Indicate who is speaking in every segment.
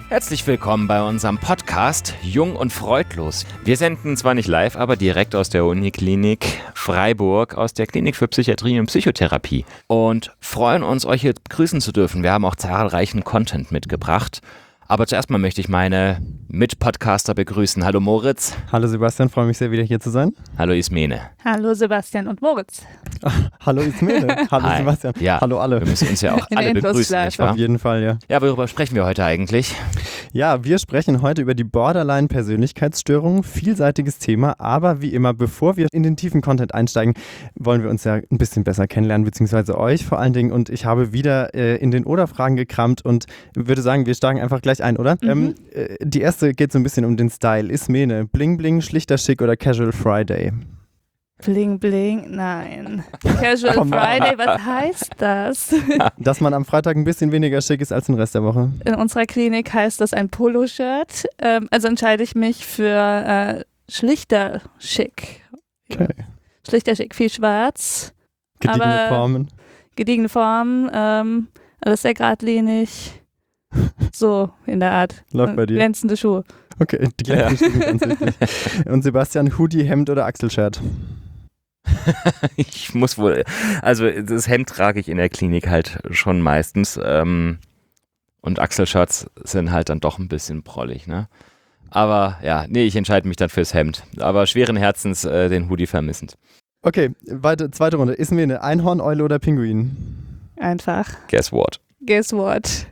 Speaker 1: Herzlich willkommen bei unserem Podcast Jung und Freudlos. Wir senden zwar nicht live, aber direkt aus der Uniklinik Freiburg, aus der Klinik für Psychiatrie und Psychotherapie. Und freuen uns, euch hier begrüßen zu dürfen. Wir haben auch zahlreichen Content mitgebracht. Aber zuerst mal möchte ich meine Mitpodcaster begrüßen. Hallo Moritz.
Speaker 2: Hallo Sebastian, freue mich sehr, wieder hier zu sein.
Speaker 1: Hallo Ismene.
Speaker 3: Hallo Sebastian und Moritz.
Speaker 2: Hallo Ismene. Hallo
Speaker 1: Hi.
Speaker 2: Sebastian.
Speaker 1: Ja,
Speaker 2: hallo alle.
Speaker 1: Wir müssen uns ja auch alle begrüßen, nicht wahr?
Speaker 2: Auf jeden Fall, ja.
Speaker 1: Ja, worüber sprechen wir heute eigentlich?
Speaker 2: Ja, wir sprechen heute über die Borderline-Persönlichkeitsstörung. Vielseitiges Thema, aber wie immer, bevor wir in den tiefen Content einsteigen, wollen wir uns ja ein bisschen besser kennenlernen, beziehungsweise euch vor allen Dingen. Und ich habe wieder in den Oder-Fragen gekramt und würde sagen, wir steigen einfach gleich ein, oder? Die erste geht so ein bisschen um den Style. Ismene, Bling Bling, schlichter Schick oder Casual Friday?
Speaker 3: Bling Bling, nein. Casual Friday, was heißt das?
Speaker 2: Dass man am Freitag ein bisschen weniger schick ist als den Rest der Woche.
Speaker 3: In unserer Klinik heißt das ein Poloshirt. Also entscheide ich mich für schlichter Schick.
Speaker 2: Okay.
Speaker 3: Schlichter Schick, viel schwarz.
Speaker 2: Gediegene Formen.
Speaker 3: Gediegene Formen, alles sehr geradlinig. So in der Art.
Speaker 2: Läuft bei dir.
Speaker 3: Glänzende Schuhe.
Speaker 2: Okay, die glänzenden Schuhe, ganz wichtig. Und Sebastian, Hoodie, Hemd oder Achselshirt?
Speaker 1: Ich muss wohl, also das Hemd trage ich in der Klinik halt schon meistens und Achselshirts sind halt dann doch ein bisschen prollig, ne? Aber ja, nee, ich entscheide mich dann fürs Hemd, aber schweren Herzens den Hoodie vermissend.
Speaker 2: Okay, zweite Runde. Ismene, Einhorn, Eule oder Pinguin?
Speaker 3: Einfach.
Speaker 1: Guess what?
Speaker 3: Guess what?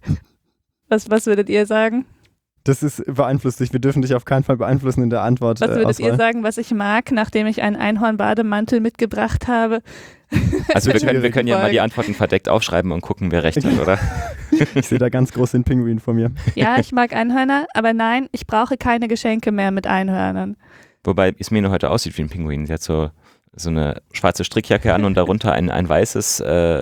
Speaker 3: Was würdet ihr sagen?
Speaker 2: Das ist beeinflusst dich. Wir dürfen dich auf keinen Fall beeinflussen in der Antwort.
Speaker 3: Was würdet ihr sagen, was ich mag, nachdem ich einen Einhorn-Bademantel mitgebracht habe?
Speaker 1: Also wir können ja mal die Antworten verdeckt aufschreiben und gucken, wer recht hat, oder?
Speaker 2: Ich sehe da ganz groß den Pinguin vor mir.
Speaker 3: Ja, ich mag Einhörner, aber nein, ich brauche keine Geschenke mehr mit Einhörnern.
Speaker 1: Wobei Ismene heute aussieht wie ein Pinguin. Sie hat so eine schwarze Strickjacke an und darunter ein weißes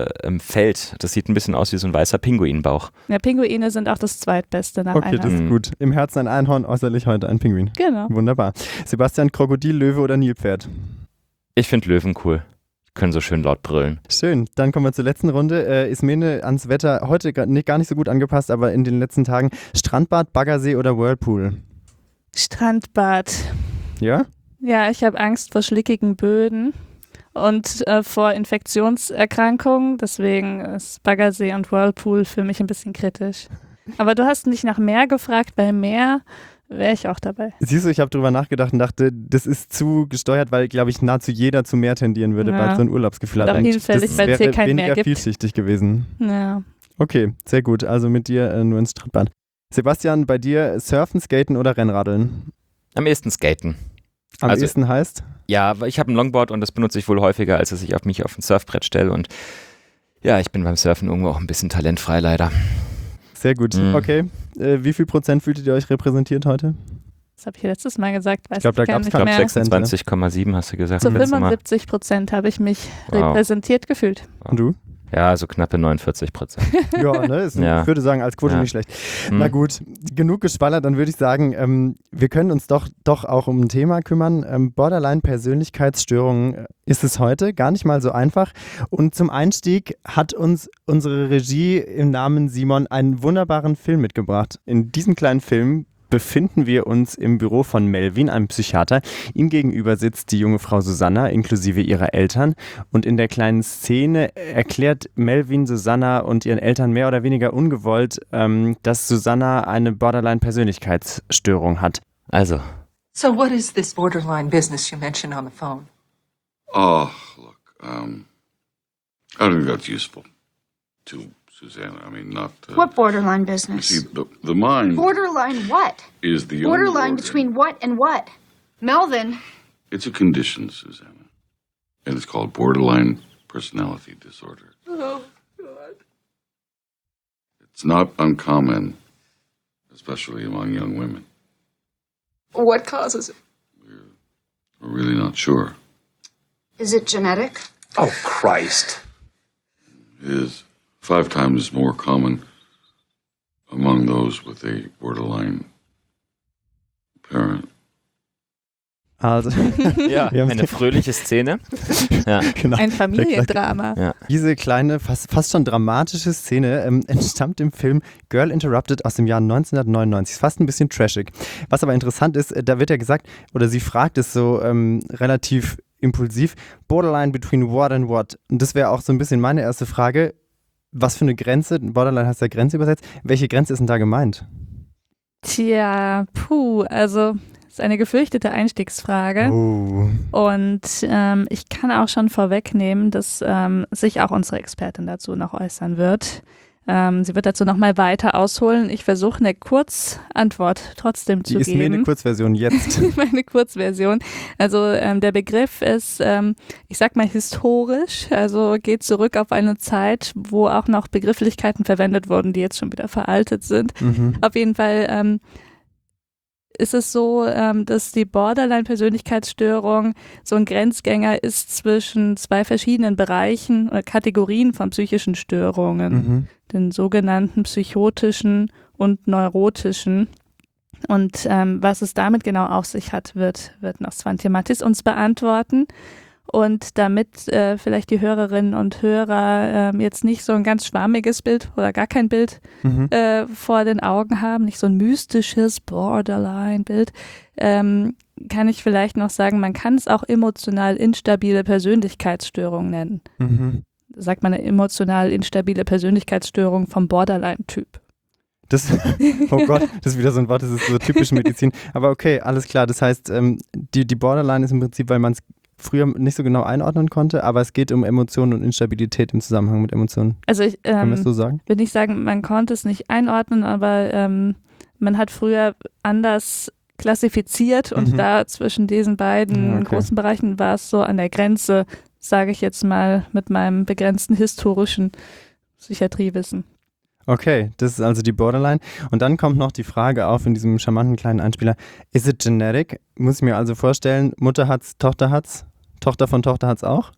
Speaker 1: Feld. Das sieht ein bisschen aus wie so ein weißer Pinguinbauch.
Speaker 3: Ja, Pinguine sind auch das zweitbeste nach
Speaker 2: Okay, das
Speaker 3: Einhörnern.
Speaker 2: ist gut. Im Herzen ein Einhorn, äußerlich heute ein Pinguin.
Speaker 3: Genau.
Speaker 2: Wunderbar. Sebastian, Krokodil, Löwe oder Nilpferd?
Speaker 1: Ich finde Löwen cool. Die können so schön laut brüllen.
Speaker 2: Schön. Dann kommen wir zur letzten Runde. Ismene, ans Wetter heute gar nicht so gut angepasst, aber in den letzten Tagen Strandbad, Baggersee oder Whirlpool?
Speaker 3: Strandbad.
Speaker 2: Ja?
Speaker 3: Ja, ich habe Angst vor schlickigen Böden und vor Infektionserkrankungen. Deswegen ist Baggersee und Whirlpool für mich ein bisschen kritisch. Aber du hast nicht nach Meer gefragt. Bei Meer wäre ich auch dabei.
Speaker 2: Siehst du, ich habe drüber nachgedacht und dachte, das ist zu gesteuert, weil, glaube ich, nahezu jeder zu Meer tendieren würde,
Speaker 3: Ja.
Speaker 2: weil es so ein Urlaubsgefühl hat.
Speaker 3: Doch
Speaker 2: Eigentlich.
Speaker 3: hinfällig,
Speaker 2: Das
Speaker 3: weil es hier
Speaker 2: wäre
Speaker 3: kein
Speaker 2: weniger
Speaker 3: Meer gibt.
Speaker 2: vielschichtig gewesen.
Speaker 3: Ja.
Speaker 2: Okay, sehr gut. Also mit dir nur ins Strandbad. Sebastian, bei dir Surfen, Skaten oder Rennradeln?
Speaker 1: Am ehesten Skaten.
Speaker 2: Am
Speaker 1: Also-
Speaker 2: ehesten heißt?
Speaker 1: Ja, ich habe ein Longboard und das benutze ich wohl häufiger, als dass ich mich auf ein Surfbrett stelle. Und ja, ich bin beim Surfen irgendwo auch ein bisschen talentfrei leider.
Speaker 2: Sehr gut.
Speaker 1: Mhm.
Speaker 2: Okay. Wie viel Prozent fühltet ihr euch repräsentiert heute?
Speaker 3: Das habe ich letztes Mal gesagt. Weiß
Speaker 2: Ich glaube, da
Speaker 3: gar
Speaker 2: gab's
Speaker 3: nicht
Speaker 2: keinen
Speaker 3: mehr.
Speaker 1: 26,7 hast du gesagt.
Speaker 3: Zu
Speaker 1: letztes Mal.
Speaker 3: 75% habe ich mich
Speaker 1: Wow.
Speaker 3: repräsentiert gefühlt.
Speaker 2: Und du?
Speaker 1: Ja, so knappe 49%.
Speaker 2: Ja, ne?
Speaker 1: Ja.
Speaker 2: Ich würde sagen, als Quote
Speaker 1: Ja.
Speaker 2: nicht schlecht.
Speaker 1: Hm.
Speaker 2: Na gut, genug geschwallert. Dann würde ich sagen, wir können uns doch auch um ein Thema kümmern. Borderline-Persönlichkeitsstörungen ist es heute. Gar nicht mal so einfach. Und zum Einstieg hat uns unsere Regie im Namen Simon einen wunderbaren Film mitgebracht. In diesem kleinen Film befinden wir uns im Büro von Melvin, einem Psychiater. Ihm gegenüber sitzt die junge Frau Susanna inklusive ihrer Eltern. Und in der kleinen Szene erklärt Melvin Susanna und ihren Eltern mehr oder weniger ungewollt, dass Susanna eine Borderline-Persönlichkeitsstörung hat.
Speaker 1: Also,
Speaker 4: So what is this borderline business you mentioned on the phone?
Speaker 5: Oh, look, I don't think that's useful to Susanna. I mean, not.
Speaker 6: What borderline
Speaker 5: You
Speaker 6: business?
Speaker 5: see, the mind
Speaker 6: Borderline what?
Speaker 5: is the only
Speaker 6: Borderline
Speaker 5: organ.
Speaker 6: between what and what? Melvin.
Speaker 5: It's a condition, Susanna, and it's called borderline personality disorder.
Speaker 4: Oh, God.
Speaker 5: It's not uncommon, especially among young women.
Speaker 4: What causes it?
Speaker 5: We're really not sure.
Speaker 6: Is it genetic?
Speaker 7: Oh, Christ.
Speaker 5: It is 5 times more common among those with a borderline parent.
Speaker 2: Also,
Speaker 1: Ja,
Speaker 2: wir haben
Speaker 1: eine fröhliche Szene. Ja.
Speaker 2: genau.
Speaker 3: Ein Familiendrama.
Speaker 1: Ja.
Speaker 2: Diese kleine, fast schon dramatische Szene entstammt im Film Girl Interrupted aus dem Jahr 1999. Ist fast ein bisschen trashig. Was aber interessant ist, da wird ja gesagt, oder sie fragt es so relativ impulsiv, borderline between what and what. Und das wäre auch so ein bisschen meine erste Frage. Was für eine Grenze, Borderline heißt ja Grenze übersetzt, welche Grenze ist denn da gemeint?
Speaker 3: Tja, also das ist eine gefürchtete Einstiegsfrage.
Speaker 2: Oh.
Speaker 3: Und ich kann auch schon vorwegnehmen, dass sich auch unsere Expertin dazu noch äußern wird. Sie wird dazu noch mal weiter ausholen. Ich versuche eine Kurzantwort trotzdem zu
Speaker 2: Die ist
Speaker 3: geben.
Speaker 2: mir eine Kurzversion jetzt.
Speaker 3: Meine Kurzversion. Also der Begriff ist, ich sag mal historisch, also geht zurück auf eine Zeit, wo auch noch Begrifflichkeiten verwendet wurden, die jetzt schon wieder veraltet sind.
Speaker 2: Mhm.
Speaker 3: Auf jeden Fall ist es so, dass die Borderline-Persönlichkeitsstörung so ein Grenzgänger ist zwischen zwei verschiedenen Bereichen oder Kategorien von psychischen Störungen,
Speaker 2: Mhm.
Speaker 3: den sogenannten psychotischen und neurotischen. Und was es damit genau auf sich hat, wird noch Svante Mattis uns beantworten. Und damit vielleicht die Hörerinnen und Hörer jetzt nicht so ein ganz schwammiges Bild oder gar kein Bild
Speaker 2: Mhm.
Speaker 3: vor den Augen haben, nicht so ein mystisches Borderline-Bild, kann ich vielleicht noch sagen, man kann es auch emotional instabile Persönlichkeitsstörung nennen.
Speaker 2: Mhm.
Speaker 3: Sagt man eine emotional instabile Persönlichkeitsstörung vom Borderline-Typ.
Speaker 2: Das, oh Gott, das ist wieder so ein Wort, das ist so typisch Medizin. Aber okay, alles klar. Das heißt, die Borderline ist im Prinzip, weil man es früher nicht so genau einordnen konnte, aber es geht um Emotionen und Instabilität im Zusammenhang mit Emotionen.
Speaker 3: Also ich
Speaker 2: Kann man das so sagen?
Speaker 3: will nicht sagen, man konnte es nicht einordnen, aber man hat früher anders klassifiziert und da zwischen diesen beiden
Speaker 2: Okay.
Speaker 3: großen Bereichen war es so an der Grenze, sage ich jetzt mal mit meinem begrenzten historischen Psychiatriewissen.
Speaker 2: Okay, das ist also die Borderline. Und dann kommt noch die Frage auf in diesem charmanten kleinen Einspieler, is it genetic? Muss ich mir also vorstellen, Mutter hat's, Tochter von Tochter hat's auch?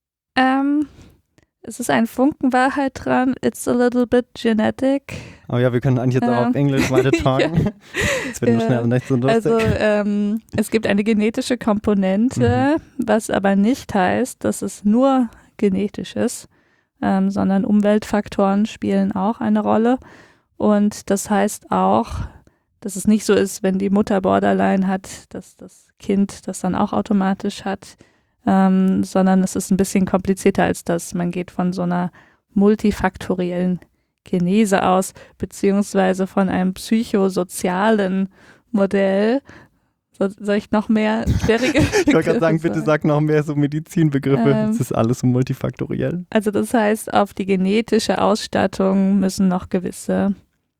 Speaker 3: Es ist ein Funken Wahrheit dran. It's a little bit genetic.
Speaker 2: Oh ja, wir können eigentlich jetzt auch auf Englisch weiter talken. Das wird nur schnell nicht so lustig.
Speaker 3: Also es gibt eine genetische Komponente, was aber nicht heißt, dass es nur genetisch ist, sondern Umweltfaktoren spielen auch eine Rolle. Und das heißt auch, dass es nicht so ist, wenn die Mutter Borderline hat, dass das Kind das dann auch automatisch hat, sondern es ist ein bisschen komplizierter als das. Man geht von so einer multifaktoriellen Genese aus, beziehungsweise von einem psychosozialen Modell. Soll ich noch mehr schwierige
Speaker 2: Ich wollte gerade sagen, bitte sag noch mehr so Medizinbegriffe. Es ist alles so multifaktoriell.
Speaker 3: Also das heißt, auf die genetische Ausstattung müssen noch gewisse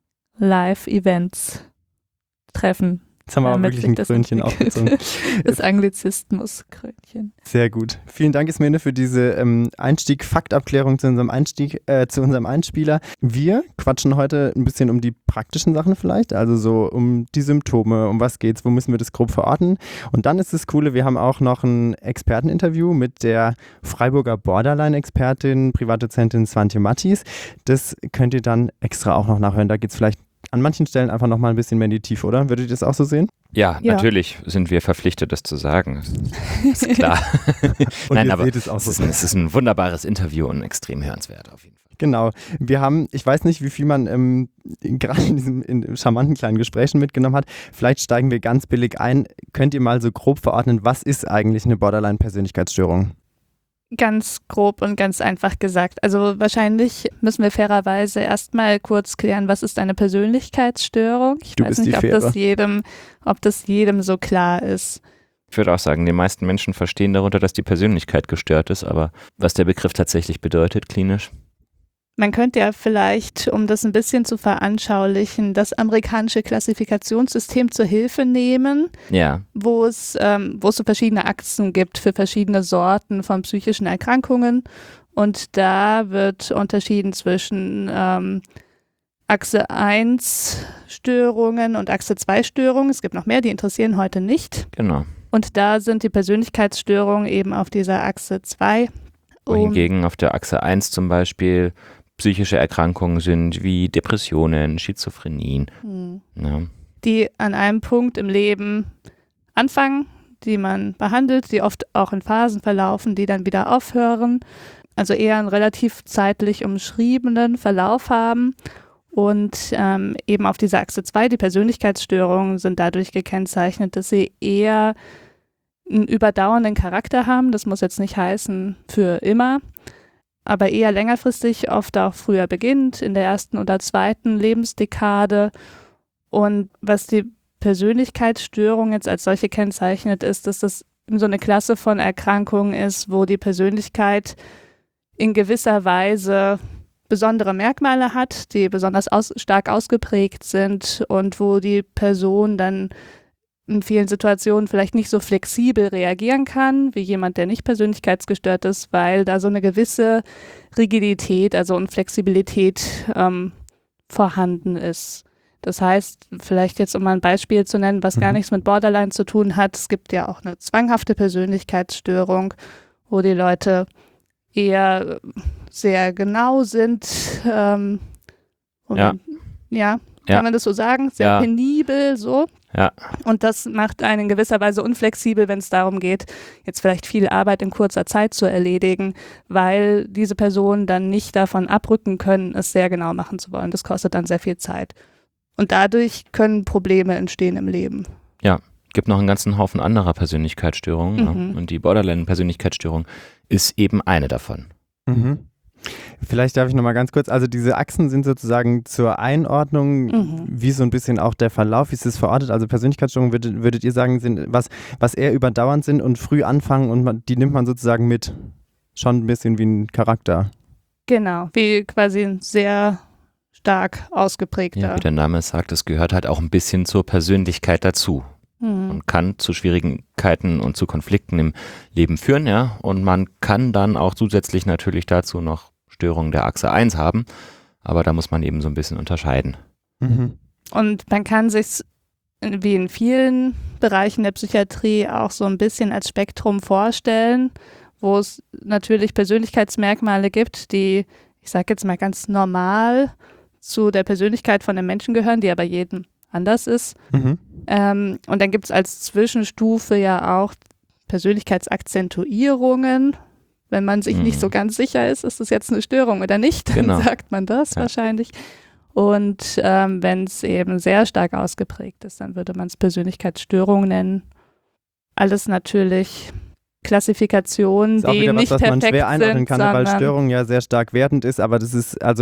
Speaker 3: Live-Events treffen.
Speaker 2: Jetzt haben wir aber
Speaker 3: Damit
Speaker 2: wirklich
Speaker 3: sich
Speaker 2: ein
Speaker 3: das
Speaker 2: Krönchen
Speaker 3: entwickelt.
Speaker 2: aufgezogen.
Speaker 3: Das Anglizismus-Krönchen.
Speaker 2: Sehr gut. Vielen Dank, Ismene, für diese Faktabklärung zu unserem Einspieler. Wir quatschen heute ein bisschen um die praktischen Sachen vielleicht, also so um die Symptome, um was geht's, wo müssen wir das grob verorten. Und dann ist das Coole, wir haben auch noch ein Experteninterview mit der Freiburger Borderline-Expertin, Privatdozentin Svante Mattis. Das könnt ihr dann extra auch noch nachhören. Da geht's vielleicht an manchen Stellen einfach noch mal ein bisschen mehr in die Tiefe, oder? Würdet ihr das auch so sehen?
Speaker 1: Ja,
Speaker 3: Ja.
Speaker 1: natürlich sind wir verpflichtet, das zu sagen. Das ist klar.
Speaker 2: Und
Speaker 1: Nein,
Speaker 2: ihr
Speaker 1: aber
Speaker 2: seht es auch so.
Speaker 1: es ist ein wunderbares Interview und extrem hörenswert auf jeden Fall.
Speaker 2: Genau. Wir haben, ich weiß nicht, wie viel man gerade in diesem charmanten kleinen Gespräch schon mitgenommen hat. Vielleicht steigen wir ganz billig ein. Könnt ihr mal so grob verordnen, was ist eigentlich eine Borderline-Persönlichkeitsstörung?
Speaker 3: Ganz grob und ganz einfach gesagt. Also wahrscheinlich müssen wir fairerweise erstmal kurz klären, was ist eine Persönlichkeitsstörung? Ich
Speaker 2: Du
Speaker 3: weiß
Speaker 2: bist die
Speaker 3: nicht, ob das jedem so klar ist.
Speaker 1: Ich würde auch sagen, die meisten Menschen verstehen darunter, dass die Persönlichkeit gestört ist, aber was der Begriff tatsächlich bedeutet klinisch?
Speaker 3: Man könnte ja vielleicht, um das ein bisschen zu veranschaulichen, das amerikanische Klassifikationssystem zur Hilfe nehmen,
Speaker 1: Ja,
Speaker 3: wo es so verschiedene Achsen gibt für verschiedene Sorten von psychischen Erkrankungen. Und da wird unterschieden zwischen Achse 1 Störungen und Achse 2 Störungen. Es gibt noch mehr, die interessieren heute nicht.
Speaker 1: genau.
Speaker 3: Und da sind die Persönlichkeitsstörungen eben auf dieser Achse 2.
Speaker 1: Wohingegen auf der Achse 1 zum Beispiel psychische Erkrankungen sind wie Depressionen, Schizophrenien. Ja.
Speaker 3: Die an einem Punkt im Leben anfangen, die man behandelt, die oft auch in Phasen verlaufen, die dann wieder aufhören, also eher einen relativ zeitlich umschriebenen Verlauf haben. Und eben auf dieser Achse 2, die Persönlichkeitsstörungen sind dadurch gekennzeichnet, dass sie eher einen überdauernden Charakter haben. Das muss jetzt nicht heißen für immer, aber eher längerfristig, oft auch früher beginnt, in der ersten oder zweiten Lebensdekade. Und was die Persönlichkeitsstörung jetzt als solche kennzeichnet, ist, dass das so eine Klasse von Erkrankungen ist, wo die Persönlichkeit in gewisser Weise besondere Merkmale hat, die besonders stark ausgeprägt sind und wo die Person dann in vielen Situationen vielleicht nicht so flexibel reagieren kann, wie jemand, der nicht persönlichkeitsgestört ist, weil da so eine gewisse Rigidität, also Unflexibilität vorhanden ist. Das heißt, vielleicht jetzt, um mal ein Beispiel zu nennen, was gar nichts mit Borderline zu tun hat, es gibt ja auch eine zwanghafte Persönlichkeitsstörung, wo die Leute eher sehr genau sind. Kann man das so sagen? Sehr penibel, so.
Speaker 1: Ja.
Speaker 3: Und das macht einen in gewisser Weise unflexibel, wenn es darum geht, jetzt vielleicht viel Arbeit in kurzer Zeit zu erledigen, weil diese Personen dann nicht davon abrücken können, es sehr genau machen zu wollen. Das kostet dann sehr viel Zeit. Und dadurch können Probleme entstehen im Leben.
Speaker 1: Ja, gibt noch einen ganzen Haufen anderer Persönlichkeitsstörungen. Ja. Und die Borderline-Persönlichkeitsstörung ist eben eine davon.
Speaker 2: Mhm. Vielleicht darf ich nochmal ganz kurz, also diese Achsen sind sozusagen zur Einordnung, wie so ein bisschen auch der Verlauf, wie ist es verortet, also Persönlichkeitsstörungen würdet ihr sagen, sind was eher überdauernd sind und früh anfangen und die nimmt man sozusagen mit, schon ein bisschen wie ein Charakter.
Speaker 3: Genau, wie quasi ein sehr stark ausgeprägter.
Speaker 1: Ja, wie der Name sagt, es gehört halt auch ein bisschen zur Persönlichkeit dazu. Und kann zu Schwierigkeiten und zu Konflikten im Leben führen, ja. Und man kann dann auch zusätzlich natürlich dazu noch Störungen der Achse 1 haben, aber da muss man eben so ein bisschen unterscheiden.
Speaker 2: Mhm.
Speaker 3: Und man kann sich wie in vielen Bereichen der Psychiatrie auch so ein bisschen als Spektrum vorstellen, wo es natürlich Persönlichkeitsmerkmale gibt, die, ich sage jetzt mal ganz normal zu der Persönlichkeit von einem Menschen gehören, die aber jedem anders ist.
Speaker 2: Mhm.
Speaker 3: Und dann gibt es als Zwischenstufe ja auch Persönlichkeitsakzentuierungen. Wenn man sich nicht so ganz sicher ist das jetzt eine Störung oder nicht, dann sagt man das wahrscheinlich. Und wenn es eben sehr stark ausgeprägt ist, dann würde man es Persönlichkeitsstörung nennen. Alles natürlich Klassifikationen, die nicht perfekt sind.
Speaker 2: Was man schwer einordnen kann, weil Störung ja sehr stark wertend ist, aber das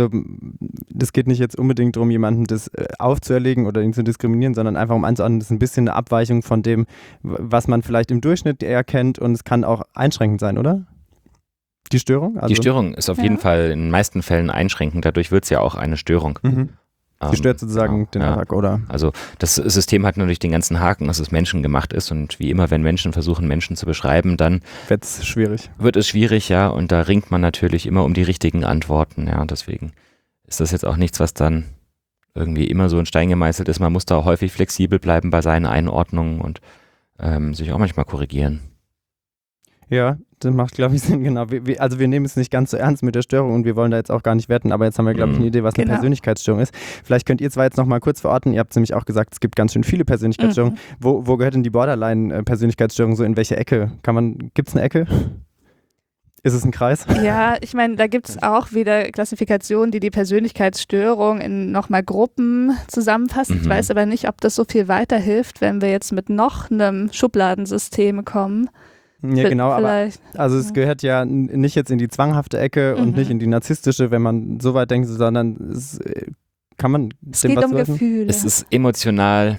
Speaker 2: geht nicht jetzt unbedingt darum, jemandem das aufzuerlegen oder ihn zu diskriminieren, sondern einfach um anzuordnen, das ist ein bisschen eine Abweichung von dem, was man vielleicht im Durchschnitt eher kennt und es kann auch einschränkend sein, oder? Die Störung?
Speaker 1: Die Störung ist auf jeden Fall in den meisten Fällen einschränkend, dadurch wird es ja auch eine Störung.
Speaker 2: Mhm. Sie stört sozusagen den Alltag, oder?
Speaker 1: Also das System hat natürlich den ganzen Haken, dass es menschengemacht ist und wie immer, wenn Menschen versuchen, Menschen zu beschreiben, dann wird es schwierig, ja, und da ringt man natürlich immer um die richtigen Antworten, ja, und deswegen ist das jetzt auch nichts, was dann irgendwie immer so in Stein gemeißelt ist. Man muss da häufig flexibel bleiben bei seinen Einordnungen und sich auch manchmal korrigieren.
Speaker 2: Ja, das macht, glaube ich, Sinn, genau. Also wir nehmen es nicht ganz so ernst mit der Störung und wir wollen da jetzt auch gar nicht wetten, aber jetzt haben wir, glaube ich, eine Idee, was eine Persönlichkeitsstörung ist. Vielleicht könnt ihr zwei jetzt noch mal kurz verorten, ihr habt nämlich auch gesagt, es gibt ganz schön viele Persönlichkeitsstörungen. Wo gehört denn die Borderline-Persönlichkeitsstörung so, in welche Ecke? Gibt es eine Ecke? Ist es ein Kreis?
Speaker 3: Ja, ich meine, da gibt es auch wieder Klassifikationen, die Persönlichkeitsstörung in nochmal Gruppen zusammenfassen. Ich weiß aber nicht, ob das so viel weiterhilft, wenn wir jetzt mit noch einem Schubladensystem kommen.
Speaker 2: Ja, genau, aber also es gehört ja nicht jetzt in die zwanghafte Ecke und nicht in die narzisstische, wenn man so weit denkt, sondern es geht um
Speaker 3: Gefühle.
Speaker 1: Es ist emotional,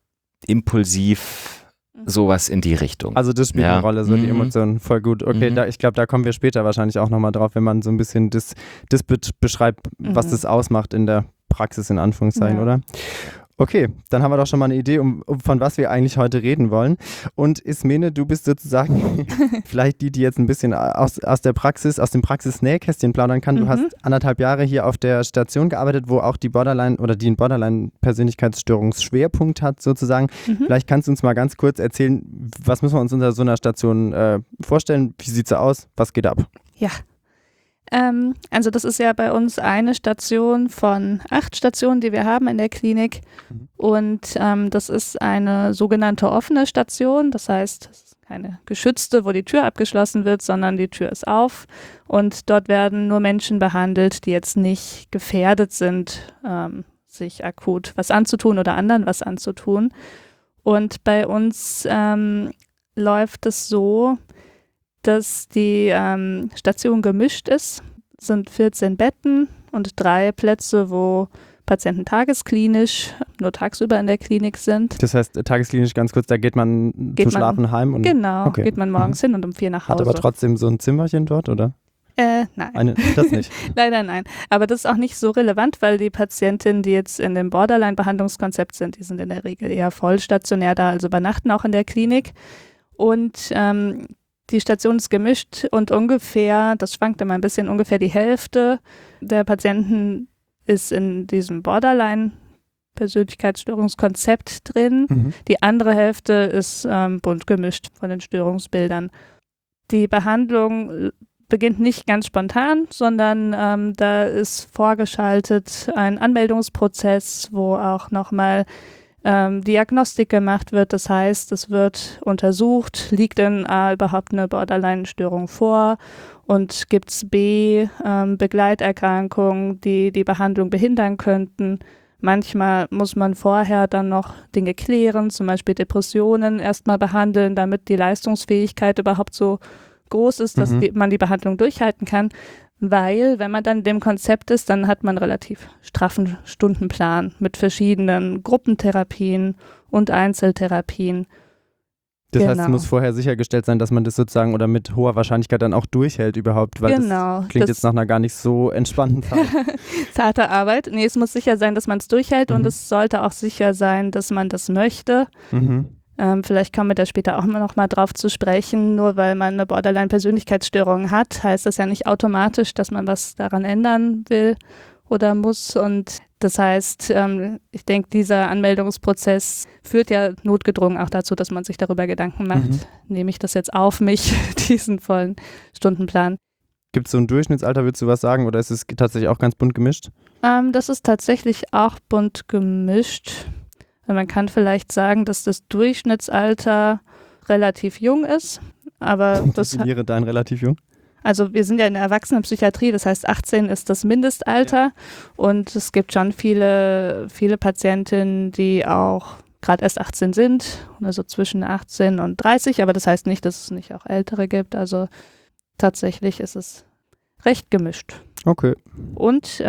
Speaker 1: impulsiv, sowas in die Richtung.
Speaker 2: Also das spielt eine Rolle, so die Emotionen, voll gut. Okay, ich glaube, da kommen wir später wahrscheinlich auch nochmal drauf, wenn man so ein bisschen das beschreibt, was das ausmacht in der Praxis, in Anführungszeichen, oder? Okay, dann haben wir doch schon mal eine Idee, von was wir eigentlich heute reden wollen. Und Ismene, du bist sozusagen vielleicht die jetzt ein bisschen aus der Praxis, aus dem Praxis-Nähkästchen plaudern kann. Du hast 1,5 Jahre hier auf der Station gearbeitet, wo auch die einen Borderline-Persönlichkeitsstörungsschwerpunkt hat sozusagen. Vielleicht kannst du uns mal ganz kurz erzählen, was müssen wir uns unter so einer Station vorstellen? Wie sieht sie aus? Was geht ab?
Speaker 3: Ja. Also das ist ja bei uns eine Station von 8 Stationen, die wir haben in der Klinik. Und das ist eine sogenannte offene Station. Das heißt, es ist keine geschützte, wo die Tür abgeschlossen wird, sondern die Tür ist auf. Und dort werden nur Menschen behandelt, die jetzt nicht gefährdet sind, sich akut was anzutun oder anderen was anzutun. Und bei uns läuft es so, dass die Station gemischt ist. Es sind 14 Betten und 3 Plätze, wo Patienten tagesklinisch nur tagsüber in der Klinik sind.
Speaker 2: Das heißt, tagesklinisch ganz kurz, da geht man zum Schlafen heim? Und
Speaker 3: Genau,
Speaker 2: okay.
Speaker 3: geht man morgens hin und um 4 nach Hause.
Speaker 2: Hat aber trotzdem so ein Zimmerchen dort, oder?
Speaker 3: Nein.
Speaker 2: Das nicht.
Speaker 3: Leider nein. Aber das ist auch nicht so relevant, weil die Patientinnen, die jetzt in dem Borderline-Behandlungskonzept sind, die sind in der Regel eher vollstationär da, also übernachten auch in der Klinik. Und die Station ist gemischt und ungefähr, das schwankt immer ein bisschen, ungefähr die Hälfte der Patienten ist in diesem Borderline-Persönlichkeitsstörungskonzept drin. Die andere Hälfte ist bunt gemischt von den Störungsbildern. Die Behandlung beginnt nicht ganz spontan, sondern da ist vorgeschaltet ein Anmeldungsprozess, wo auch nochmal Diagnostik gemacht wird. Das heißt, es wird untersucht, liegt denn A überhaupt eine Borderline-Störung vor und gibt es B Begleiterkrankungen, die die Behandlung behindern könnten. Manchmal muss man vorher dann noch Dinge klären, zum Beispiel Depressionen erstmal behandeln, damit die Leistungsfähigkeit überhaupt so groß ist, dass man die Behandlung durchhalten kann. Weil, wenn man dann in dem Konzept ist, dann hat man einen relativ straffen Stundenplan mit verschiedenen Gruppentherapien und Einzeltherapien.
Speaker 2: Das heißt, es muss vorher sichergestellt sein, dass man das sozusagen oder mit hoher Wahrscheinlichkeit dann auch durchhält überhaupt, weil das klingt jetzt nach einer gar nicht so entspannten Zeit.
Speaker 3: Zarte Arbeit. Nee, es muss sicher sein, dass man es durchhält und es sollte auch sicher sein, dass man das möchte. Vielleicht kommen wir da später auch noch mal drauf zu sprechen. Nur weil man eine Borderline-Persönlichkeitsstörung hat, heißt das ja nicht automatisch, dass man was daran ändern will oder muss. Und das heißt, ich denke, dieser Anmeldungsprozess führt ja notgedrungen auch dazu, dass man sich darüber Gedanken macht. Nehme ich das jetzt auf mich, diesen vollen Stundenplan?
Speaker 2: Gibt es so ein Durchschnittsalter, würdest du was sagen, oder ist es tatsächlich auch ganz bunt gemischt?
Speaker 3: Das ist tatsächlich auch bunt gemischt. Man kann vielleicht sagen, dass das Durchschnittsalter relativ jung ist, aber
Speaker 2: Definiere dein relativ jung?
Speaker 3: Also wir sind ja in der Erwachsenenpsychiatrie, das heißt 18 ist das Mindestalter und es gibt schon viele Patientinnen, die auch gerade erst 18 sind, also zwischen 18 und 30, aber das heißt nicht, dass es nicht auch Ältere gibt, also tatsächlich ist es recht gemischt.
Speaker 2: Okay.
Speaker 3: Und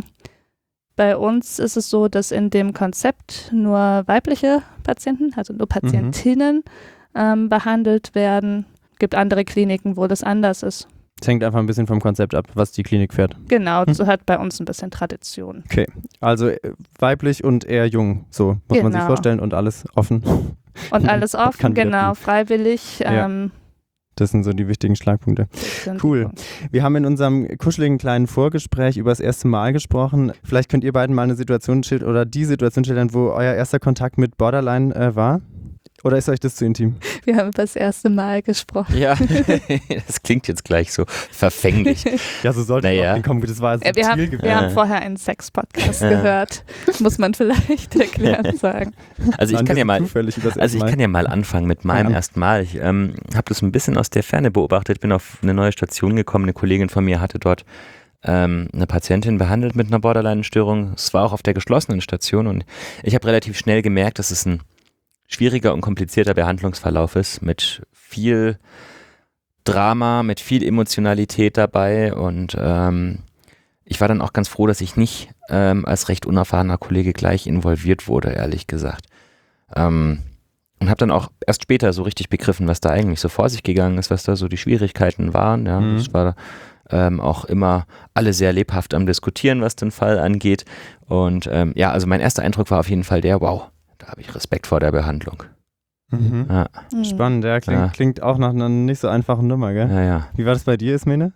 Speaker 3: bei uns ist es so, dass in dem Konzept nur weibliche Patienten, also nur Patientinnen behandelt werden. Es gibt andere Kliniken, wo das anders ist.
Speaker 2: Es hängt einfach ein bisschen vom Konzept ab, was die Klinik fährt.
Speaker 3: Genau, so hat bei uns ein bisschen Tradition.
Speaker 2: Okay, also weiblich und eher jung, so muss man sich vorstellen und alles offen.
Speaker 3: Und alles offen, genau, freiwillig.
Speaker 2: Das sind so die wichtigen Schlagpunkte. Cool. Wir haben in unserem kuscheligen kleinen Vorgespräch über das erste Mal gesprochen. Vielleicht könnt ihr beiden mal eine Situation schildern oder die Situation schildern, wo euer erster Kontakt mit Borderline war. Oder ist euch das zu intim?
Speaker 3: Wir haben über das erste Mal gesprochen.
Speaker 1: Ja, das klingt jetzt gleich so verfänglich.
Speaker 2: Ja, so sollte es auch hinkommen. Das war subtil gewesen.
Speaker 3: Wir haben vorher einen Sex-Podcast gehört. Muss man vielleicht erklären sagen.
Speaker 1: Also ich kann ja mal anfangen mit meinem ersten Mal. Ich habe das ein bisschen aus der Ferne beobachtet, bin auf eine neue Station gekommen. Eine Kollegin von mir hatte dort eine Patientin behandelt mit einer Borderline-Störung. Es war auch auf der geschlossenen Station und ich habe relativ schnell gemerkt, dass es ein schwieriger und komplizierter Behandlungsverlauf ist, mit viel Drama, mit viel Emotionalität dabei und ich war dann auch ganz froh, dass ich nicht als recht unerfahrener Kollege gleich involviert wurde, ehrlich gesagt. Und habe dann auch erst später so richtig begriffen, was da eigentlich so vor sich gegangen ist, was da so die Schwierigkeiten waren. Ja. Es war auch immer alle sehr lebhaft am Diskutieren, was den Fall angeht und also mein erster Eindruck war auf jeden Fall der, wow, da habe ich Respekt vor der Behandlung. Ja.
Speaker 2: Spannend, ja, klingt auch nach einer nicht so einfachen Nummer, gell?
Speaker 1: Ja.
Speaker 2: Wie war das bei dir, Ismene?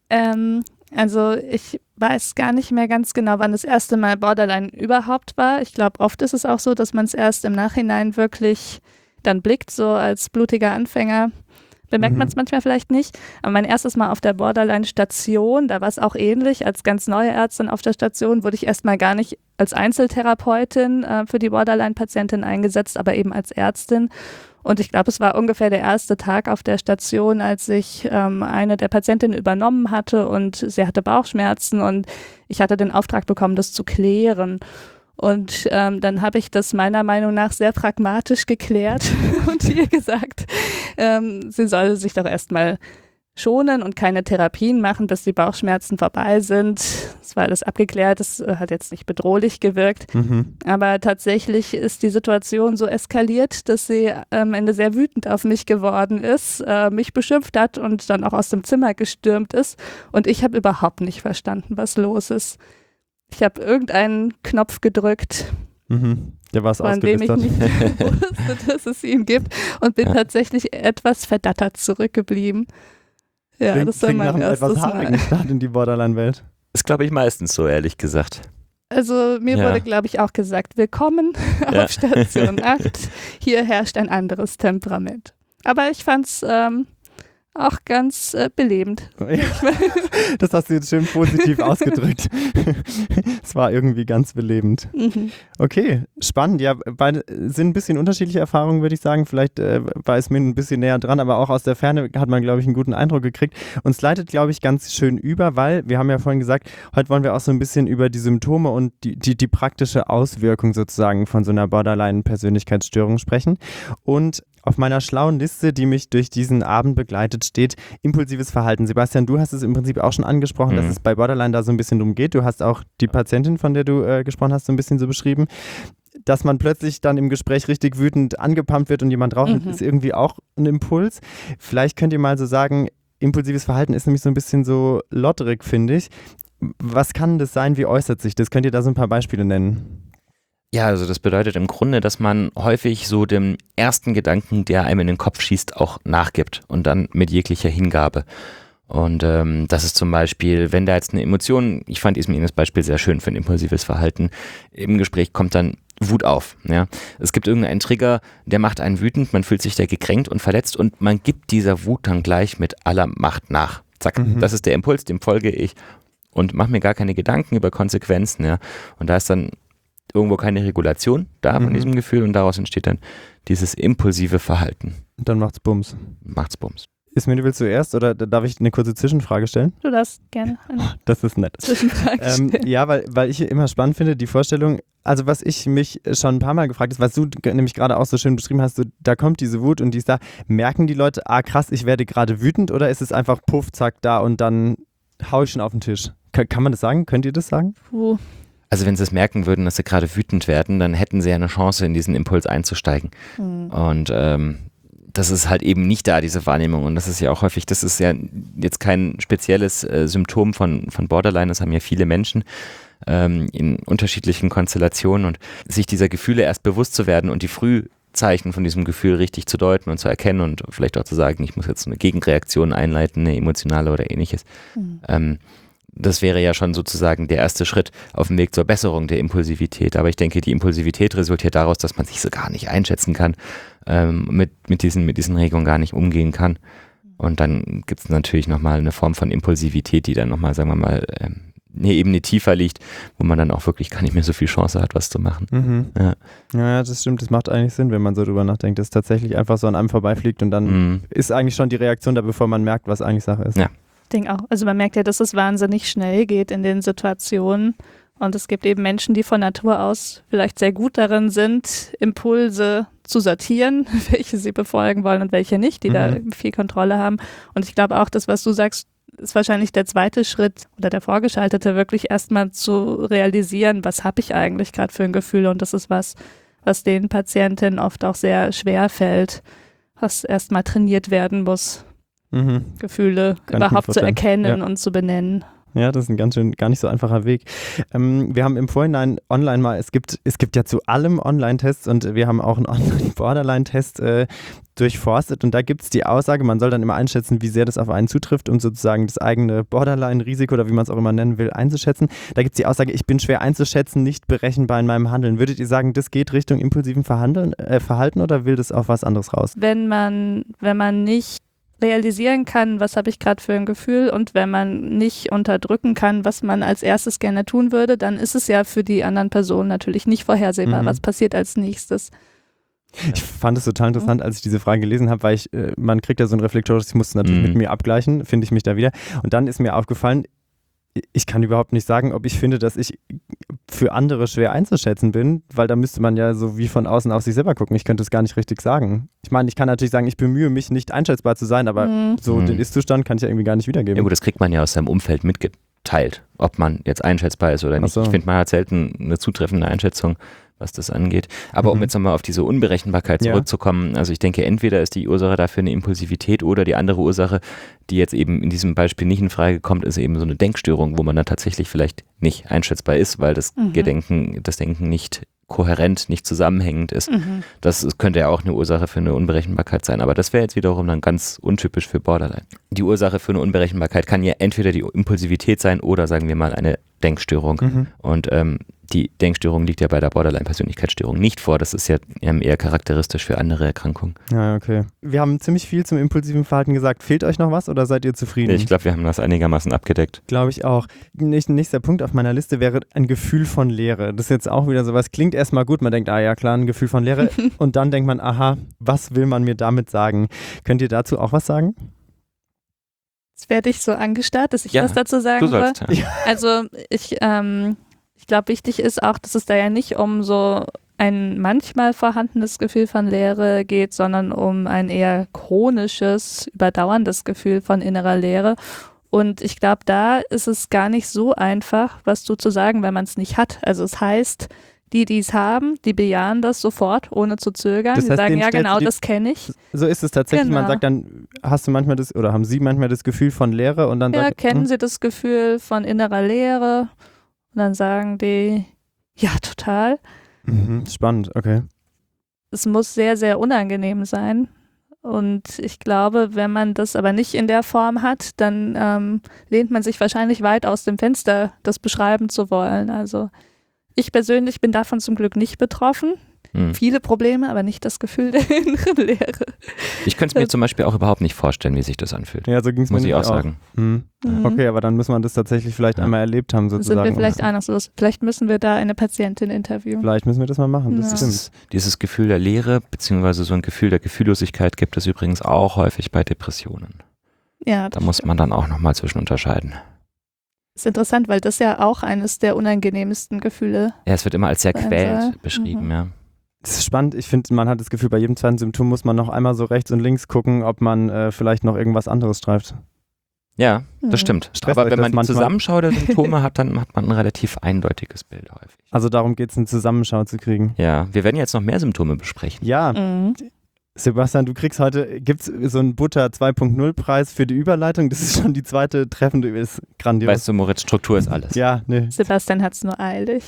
Speaker 3: Also ich weiß gar nicht mehr ganz genau, wann das erste Mal Borderline überhaupt war. Ich glaube, oft ist es auch so, dass man es erst im Nachhinein wirklich dann blickt, so als blutiger Anfänger. bemerkt man es manchmal vielleicht nicht. Aber mein erstes Mal auf der Borderline-Station, da war es auch ähnlich. Als ganz neue Ärztin auf der Station wurde ich erstmal gar nicht als Einzeltherapeutin für die Borderline-Patientin eingesetzt, aber eben als Ärztin. Und ich glaube, es war ungefähr der erste Tag auf der Station, als ich eine der Patientinnen übernommen hatte und sie hatte Bauchschmerzen und ich hatte den Auftrag bekommen, das zu klären. Und dann habe ich das meiner Meinung nach sehr pragmatisch geklärt und ihr gesagt, sie soll sich doch erstmal schonen und keine Therapien machen, bis die Bauchschmerzen vorbei sind. Es war alles abgeklärt, es hat jetzt nicht bedrohlich gewirkt. Aber tatsächlich ist die Situation so eskaliert, dass sie am Ende sehr wütend auf mich geworden ist, mich beschimpft hat und dann auch aus dem Zimmer gestürmt ist. Und ich habe überhaupt nicht verstanden, was los ist. Ich habe irgendeinen Knopf gedrückt,
Speaker 2: Der war es
Speaker 3: von dem ich
Speaker 2: ausgelistert.
Speaker 3: nicht wusste, dass es ihn gibt und bin tatsächlich etwas verdattert zurückgeblieben. Ja, das war
Speaker 2: Klingt nach
Speaker 3: mein
Speaker 2: einem
Speaker 3: erstes
Speaker 2: etwas
Speaker 3: Mal.
Speaker 2: haarigen Start in die Borderline-Welt.
Speaker 1: Ist, glaube ich, meistens so, ehrlich gesagt.
Speaker 3: Also mir
Speaker 1: Ja.
Speaker 3: wurde, glaube ich, auch gesagt, willkommen
Speaker 1: Ja.
Speaker 3: auf Station 8. Hier herrscht ein anderes Temperament. Aber ich fand es auch ganz belebend.
Speaker 2: Das hast du jetzt schön positiv ausgedrückt. Es war irgendwie ganz belebend.
Speaker 3: Mhm.
Speaker 2: Okay, spannend. Ja, beide sind ein bisschen unterschiedliche Erfahrungen, würde ich sagen. Vielleicht war es mir ein bisschen näher dran, aber auch aus der Ferne hat man, glaube ich, einen guten Eindruck gekriegt. Uns leitet, glaube ich, ganz schön über, weil wir haben ja vorhin gesagt, heute wollen wir auch so ein bisschen über die Symptome und die praktische Auswirkung sozusagen von so einer Borderline-Persönlichkeitsstörung sprechen. Und auf meiner schlauen Liste, die mich durch diesen Abend begleitet, steht impulsives Verhalten. Sebastian, du hast es im Prinzip auch schon angesprochen, dass es bei Borderline da so ein bisschen drum geht. Du hast auch die Patientin, von der du gesprochen hast, so ein bisschen so beschrieben. Dass man plötzlich dann im Gespräch richtig wütend angepumpt wird und jemand draufnimmt, ist irgendwie auch ein Impuls. Vielleicht könnt ihr mal so sagen, impulsives Verhalten ist nämlich so ein bisschen so lotterig, finde ich. Was kann das sein? Wie äußert sich das? Könnt ihr da so ein paar Beispiele nennen?
Speaker 1: Ja, also das bedeutet im Grunde, dass man häufig so dem ersten Gedanken, der einem in den Kopf schießt, auch nachgibt und dann mit jeglicher Hingabe. Und das ist zum Beispiel, wenn da jetzt eine Emotion, ich fand Ismines Beispiel sehr schön für ein impulsives Verhalten, im Gespräch kommt dann Wut auf. Ja? Es gibt irgendeinen Trigger, der macht einen wütend, man fühlt sich da gekränkt und verletzt und man gibt dieser Wut dann gleich mit aller Macht nach. Zack, das ist der Impuls, dem folge ich und mache mir gar keine Gedanken über Konsequenzen. Ja? Und da ist dann irgendwo keine Regulation da von diesem Gefühl und daraus entsteht dann dieses impulsive Verhalten.
Speaker 2: Und dann macht's Bums.
Speaker 1: Macht's Bums.
Speaker 2: Ismene, willst du erst oder darf ich eine kurze Zwischenfrage stellen?
Speaker 3: Du darfst gerne eine
Speaker 2: Das ist nett.
Speaker 3: Zwischenfrage stellen.
Speaker 2: Ja, weil ich immer spannend finde, die Vorstellung, also was ich mich schon ein paar Mal gefragt habe, was du nämlich gerade auch so schön beschrieben hast, so, da kommt diese Wut und die ist da. Merken die Leute, krass, ich werde gerade wütend oder ist es einfach puff, zack, da und dann hau ich schon auf den Tisch? Kann man das sagen? Könnt ihr das sagen?
Speaker 3: Puh.
Speaker 1: Also wenn sie es merken würden, dass sie gerade wütend werden, dann hätten sie ja eine Chance, in diesen Impuls einzusteigen. Und das ist halt eben nicht da, diese Wahrnehmung. Und das ist ja auch häufig, das ist ja jetzt kein spezielles Symptom von Borderline, das haben ja viele Menschen in unterschiedlichen Konstellationen. Und sich dieser Gefühle erst bewusst zu werden und die Frühzeichen von diesem Gefühl richtig zu deuten und zu erkennen und vielleicht auch zu sagen, ich muss jetzt eine Gegenreaktion einleiten, eine emotionale oder ähnliches. Das wäre ja schon sozusagen der erste Schritt auf dem Weg zur Besserung der Impulsivität. Aber ich denke, die Impulsivität resultiert daraus, dass man sich so gar nicht einschätzen kann, mit diesen Regungen gar nicht umgehen kann. Und dann gibt es natürlich nochmal eine Form von Impulsivität, die dann nochmal, sagen wir mal, eine Ebene tiefer liegt, wo man dann auch wirklich gar nicht mehr so viel Chance hat, was zu machen. Ja.
Speaker 2: Ja, das stimmt. Das macht eigentlich Sinn, wenn man so drüber nachdenkt, dass es tatsächlich einfach so an einem vorbeifliegt und dann ist eigentlich schon die Reaktion da, bevor man merkt, was eigentlich Sache ist.
Speaker 1: Ja.
Speaker 3: Ich denke auch. Also man merkt ja, dass es wahnsinnig schnell geht in den Situationen. Und es gibt eben Menschen, die von Natur aus vielleicht sehr gut darin sind, Impulse zu sortieren, welche sie befolgen wollen und welche nicht, die da viel Kontrolle haben. Und ich glaube auch, das, was du sagst, ist wahrscheinlich der zweite Schritt oder der vorgeschaltete, wirklich erstmal zu realisieren, was habe ich eigentlich gerade für ein Gefühl. Und das ist was den Patientinnen oft auch sehr schwer fällt, was erstmal trainiert werden muss. Gefühle
Speaker 2: Kann ich mir
Speaker 3: überhaupt zu
Speaker 2: vorstellen.
Speaker 3: erkennen
Speaker 2: Ja.
Speaker 3: und zu benennen.
Speaker 2: Ja, das ist ein gar nicht so einfacher Weg. Wir haben im Vorhinein online mal, es gibt ja zu allem Online-Tests und wir haben auch einen Online-Borderline-Test durchforstet und da gibt es die Aussage, man soll dann immer einschätzen, wie sehr das auf einen zutrifft, um sozusagen das eigene Borderline-Risiko oder wie man es auch immer nennen will, einzuschätzen. Da gibt es die Aussage, ich bin schwer einzuschätzen, nicht berechenbar in meinem Handeln. Würdet ihr sagen, das geht Richtung impulsiven Verhalten oder will das auf was anderes raus?
Speaker 3: Wenn man nicht realisieren kann, was habe ich gerade für ein Gefühl, und wenn man nicht unterdrücken kann, was man als erstes gerne tun würde, dann ist es ja für die anderen Personen natürlich nicht vorhersehbar, was passiert als nächstes.
Speaker 2: Ich fand es total interessant, als ich diese Frage gelesen habe, weil man kriegt ja so ein Reflektorisches, ich muss es natürlich mit mir abgleichen, finde ich mich da wieder. Und dann ist mir aufgefallen, ich kann überhaupt nicht sagen, ob ich finde, dass ich für andere schwer einzuschätzen bin, weil da müsste man ja so wie von außen auf sich selber gucken. Ich könnte es gar nicht richtig sagen. Ich meine, ich kann natürlich sagen, ich bemühe mich, nicht einschätzbar zu sein, aber so den Ist-Zustand kann ich ja irgendwie gar nicht wiedergeben.
Speaker 1: Ja gut, das kriegt man ja aus seinem Umfeld mitgeteilt, ob man jetzt einschätzbar ist oder nicht.
Speaker 2: So.
Speaker 1: Ich finde, man hat selten eine zutreffende Einschätzung, was das angeht. Aber um jetzt nochmal auf diese Unberechenbarkeit zurückzukommen, also ich denke, entweder ist die Ursache dafür eine Impulsivität oder die andere Ursache, die jetzt eben in diesem Beispiel nicht in Frage kommt, ist eben so eine Denkstörung, wo man dann tatsächlich vielleicht nicht einschätzbar ist, weil das Denken nicht kohärent, nicht zusammenhängend ist. Das könnte ja auch eine Ursache für eine Unberechenbarkeit sein, aber das wäre jetzt wiederum dann ganz untypisch für Borderline. Die Ursache für eine Unberechenbarkeit kann ja entweder die Impulsivität sein oder sagen wir mal eine Denkstörung. Und die Denkstörung liegt ja bei der Borderline-Persönlichkeitsstörung nicht vor. Das ist ja eher charakteristisch für andere Erkrankungen.
Speaker 2: Ja, okay. Wir haben ziemlich viel zum impulsiven Verhalten gesagt. Fehlt euch noch was oder seid ihr zufrieden?
Speaker 1: Ich glaube, wir haben das einigermaßen abgedeckt.
Speaker 2: Glaube ich auch. Nächster Punkt auf meiner Liste wäre ein Gefühl von Leere. Das ist jetzt auch wieder sowas, klingt erstmal gut. Man denkt, ja klar, ein Gefühl von Leere. Und dann denkt man, aha, was will man mir damit sagen? Könnt ihr dazu auch was sagen?
Speaker 3: Jetzt werde ich so angestarrt, dass ich was dazu sagen soll. Ja. Also ich glaube, wichtig ist auch, dass es da ja nicht um so ein manchmal vorhandenes Gefühl von Leere geht, sondern um ein eher chronisches, überdauerndes Gefühl von innerer Leere. Und ich glaube, da ist es gar nicht so einfach, was zu sagen, wenn man es nicht hat. Also es heißt, die es haben, die bejahen das sofort, ohne zu zögern.
Speaker 2: Das heißt,
Speaker 3: die sagen, ja genau, das kenne ich.
Speaker 2: So ist es tatsächlich.
Speaker 3: Genau.
Speaker 2: Man sagt dann, hast du manchmal das, oder haben Sie manchmal das Gefühl von Leere? Und dann
Speaker 3: ja, kennen Sie das Gefühl von innerer Leere? Und dann sagen die, ja, total.
Speaker 2: Spannend, okay.
Speaker 3: Es muss sehr, sehr unangenehm sein. Und ich glaube, wenn man das aber nicht in der Form hat, dann lehnt man sich wahrscheinlich weit aus dem Fenster, das beschreiben zu wollen. Also ich persönlich bin davon zum Glück nicht betroffen. Viele Probleme, aber nicht das Gefühl der inneren Leere.
Speaker 1: Ich könnte es mir zum Beispiel auch überhaupt nicht vorstellen, wie sich das anfühlt.
Speaker 2: Ja, so ging es mir
Speaker 1: muss ich auch sagen.
Speaker 2: Okay, aber dann müssen wir das tatsächlich vielleicht einmal erlebt haben, sozusagen.
Speaker 3: Sind wir vielleicht ahnungslos. Vielleicht müssen wir da eine Patientin interviewen.
Speaker 2: Vielleicht müssen wir das mal machen, das stimmt.
Speaker 1: Dieses Gefühl der Leere, beziehungsweise so ein Gefühl der Gefühllosigkeit gibt es übrigens auch häufig bei Depressionen.
Speaker 3: Ja,
Speaker 1: da muss man dann auch nochmal zwischen unterscheiden.
Speaker 3: Das ist interessant, weil das ja auch eines der unangenehmsten Gefühle ist.
Speaker 1: Ja, es wird immer als sehr quälend beschrieben, ja.
Speaker 2: Das ist spannend. Ich finde, man hat das Gefühl, bei jedem zweiten Symptom muss man noch einmal so rechts und links gucken, ob man vielleicht noch irgendwas anderes streift.
Speaker 1: Ja, das stimmt. Aber wenn man die Zusammenschau der Symptome hat, dann hat man ein relativ eindeutiges Bild häufig.
Speaker 2: Also darum geht es, eine Zusammenschau zu kriegen.
Speaker 1: Ja, wir werden jetzt noch mehr Symptome besprechen.
Speaker 2: Ja. Sebastian, du kriegst heute, gibt es so einen Butter 2.0 Preis für die Überleitung? Das ist schon die zweite treffende, ist grandios.
Speaker 1: Weißt du, Moritz, Struktur ist alles.
Speaker 2: Ja, ne.
Speaker 3: Sebastian hat es nur eilig.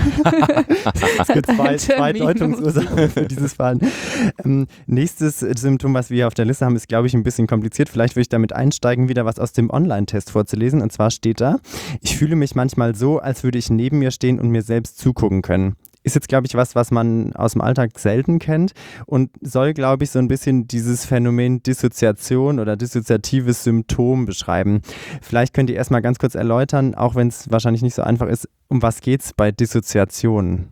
Speaker 2: Es gibt zwei Deutungsursachen für dieses Verhalten. Nächstes Symptom, was wir hier auf der Liste haben, ist, glaube ich, ein bisschen kompliziert. Vielleicht würde ich damit einsteigen, wieder was aus dem Online-Test vorzulesen. Und zwar steht da, ich fühle mich manchmal so, als würde ich neben mir stehen und mir selbst zugucken können. Ist jetzt, glaube ich, was man aus dem Alltag selten kennt und soll, glaube ich, so ein bisschen dieses Phänomen Dissoziation oder dissoziatives Symptom beschreiben. Vielleicht könnt ihr erstmal ganz kurz erläutern, auch wenn es wahrscheinlich nicht so einfach ist, um was geht es bei Dissoziation?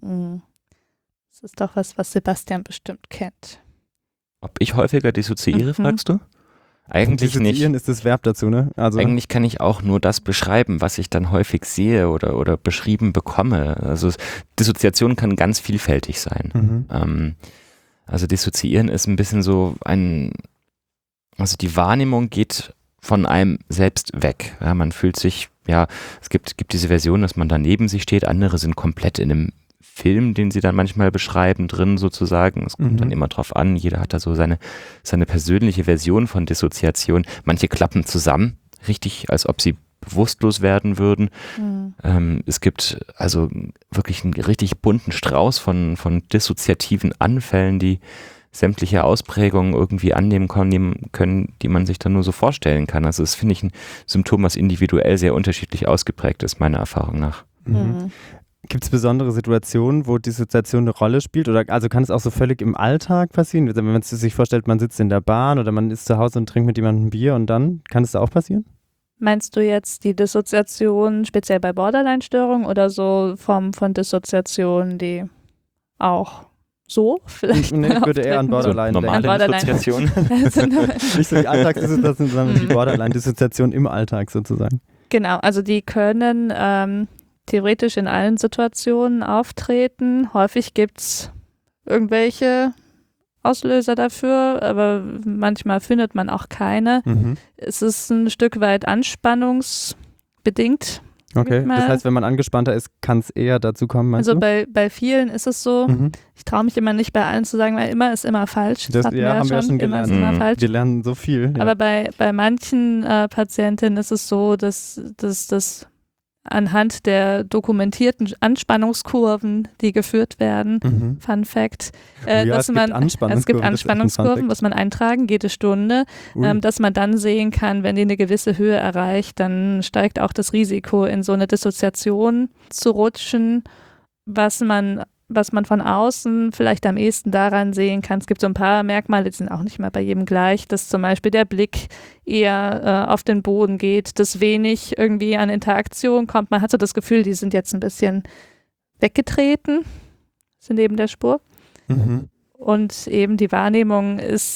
Speaker 3: Das ist doch was Sebastian bestimmt kennt.
Speaker 1: Ob ich häufiger dissoziiere, fragst du? Eigentlich nicht.
Speaker 2: Dissoziieren ist das Verb dazu, ne? Also
Speaker 1: eigentlich kann ich auch nur das beschreiben, was ich dann häufig sehe oder beschrieben bekomme. Also Dissoziation kann ganz vielfältig sein. Also Dissoziieren ist ein bisschen so also die Wahrnehmung geht von einem selbst weg. Ja, man fühlt sich, es gibt diese Version, dass man da neben sich steht, andere sind komplett in einem Film, den sie dann manchmal beschreiben, drin sozusagen. Es kommt dann immer drauf an, jeder hat da so seine persönliche Version von Dissoziation. Manche klappen zusammen, richtig, als ob sie bewusstlos werden würden. Es gibt also wirklich einen richtig bunten Strauß von dissoziativen Anfällen, die sämtliche Ausprägungen irgendwie annehmen können, die man sich dann nur so vorstellen kann. Also das finde ich ein Symptom, was individuell sehr unterschiedlich ausgeprägt ist, meiner Erfahrung nach.
Speaker 2: Gibt es besondere Situationen, wo Dissoziation eine Rolle spielt? Oder also kann es auch so völlig im Alltag passieren? Wenn man sich vorstellt, man sitzt in der Bahn oder man ist zu Hause und trinkt mit jemandem ein Bier und dann kann es da auch passieren?
Speaker 3: Meinst du jetzt die Dissoziation speziell bei Borderline-Störungen oder so Formen von Dissoziation, die auch so vielleicht?
Speaker 2: Nee, ich würde eher an Borderline
Speaker 1: Normale
Speaker 3: Borderline.
Speaker 1: Dissoziation.
Speaker 2: Nicht so die Alltagsdissoziation, sondern die Borderline-Dissoziation im Alltag sozusagen.
Speaker 3: Genau, also die können theoretisch in allen Situationen auftreten. Häufig gibt es irgendwelche Auslöser dafür, aber manchmal findet man auch keine.
Speaker 2: Mhm.
Speaker 3: Es ist ein Stück weit anspannungsbedingt.
Speaker 2: Okay, das heißt, wenn man angespannter ist, kann es eher dazu kommen, meinst
Speaker 3: Also
Speaker 2: du?
Speaker 3: bei vielen ist es so, ich traue mich immer nicht bei allen zu sagen, weil immer ist immer falsch.
Speaker 2: Das
Speaker 3: hatten
Speaker 2: haben wir ja schon
Speaker 3: immer ist
Speaker 2: gelernt.
Speaker 3: immer falsch.
Speaker 2: Wir lernen so viel. Ja.
Speaker 3: Aber bei manchen Patientinnen ist es so, dass das anhand der dokumentierten Anspannungskurven, die geführt werden, Fun Fact, dass
Speaker 2: es gibt Anspannungskurven,
Speaker 3: es gibt
Speaker 2: das ist echt ein Fun
Speaker 3: Anspannungskurven,
Speaker 2: Fact.
Speaker 3: muss man eintragen, jede Stunde, dass man dann sehen kann, wenn die eine gewisse Höhe erreicht, dann steigt auch das Risiko, in so eine Dissoziation zu rutschen, was man von außen vielleicht am ehesten daran sehen kann. Es gibt so ein paar Merkmale, die sind auch nicht mal bei jedem gleich, dass zum Beispiel der Blick eher auf den Boden geht, dass wenig irgendwie an Interaktion kommt. Man hat so das Gefühl, die sind jetzt ein bisschen weggetreten, sind neben der Spur.
Speaker 2: Mhm.
Speaker 3: Und eben die Wahrnehmung ist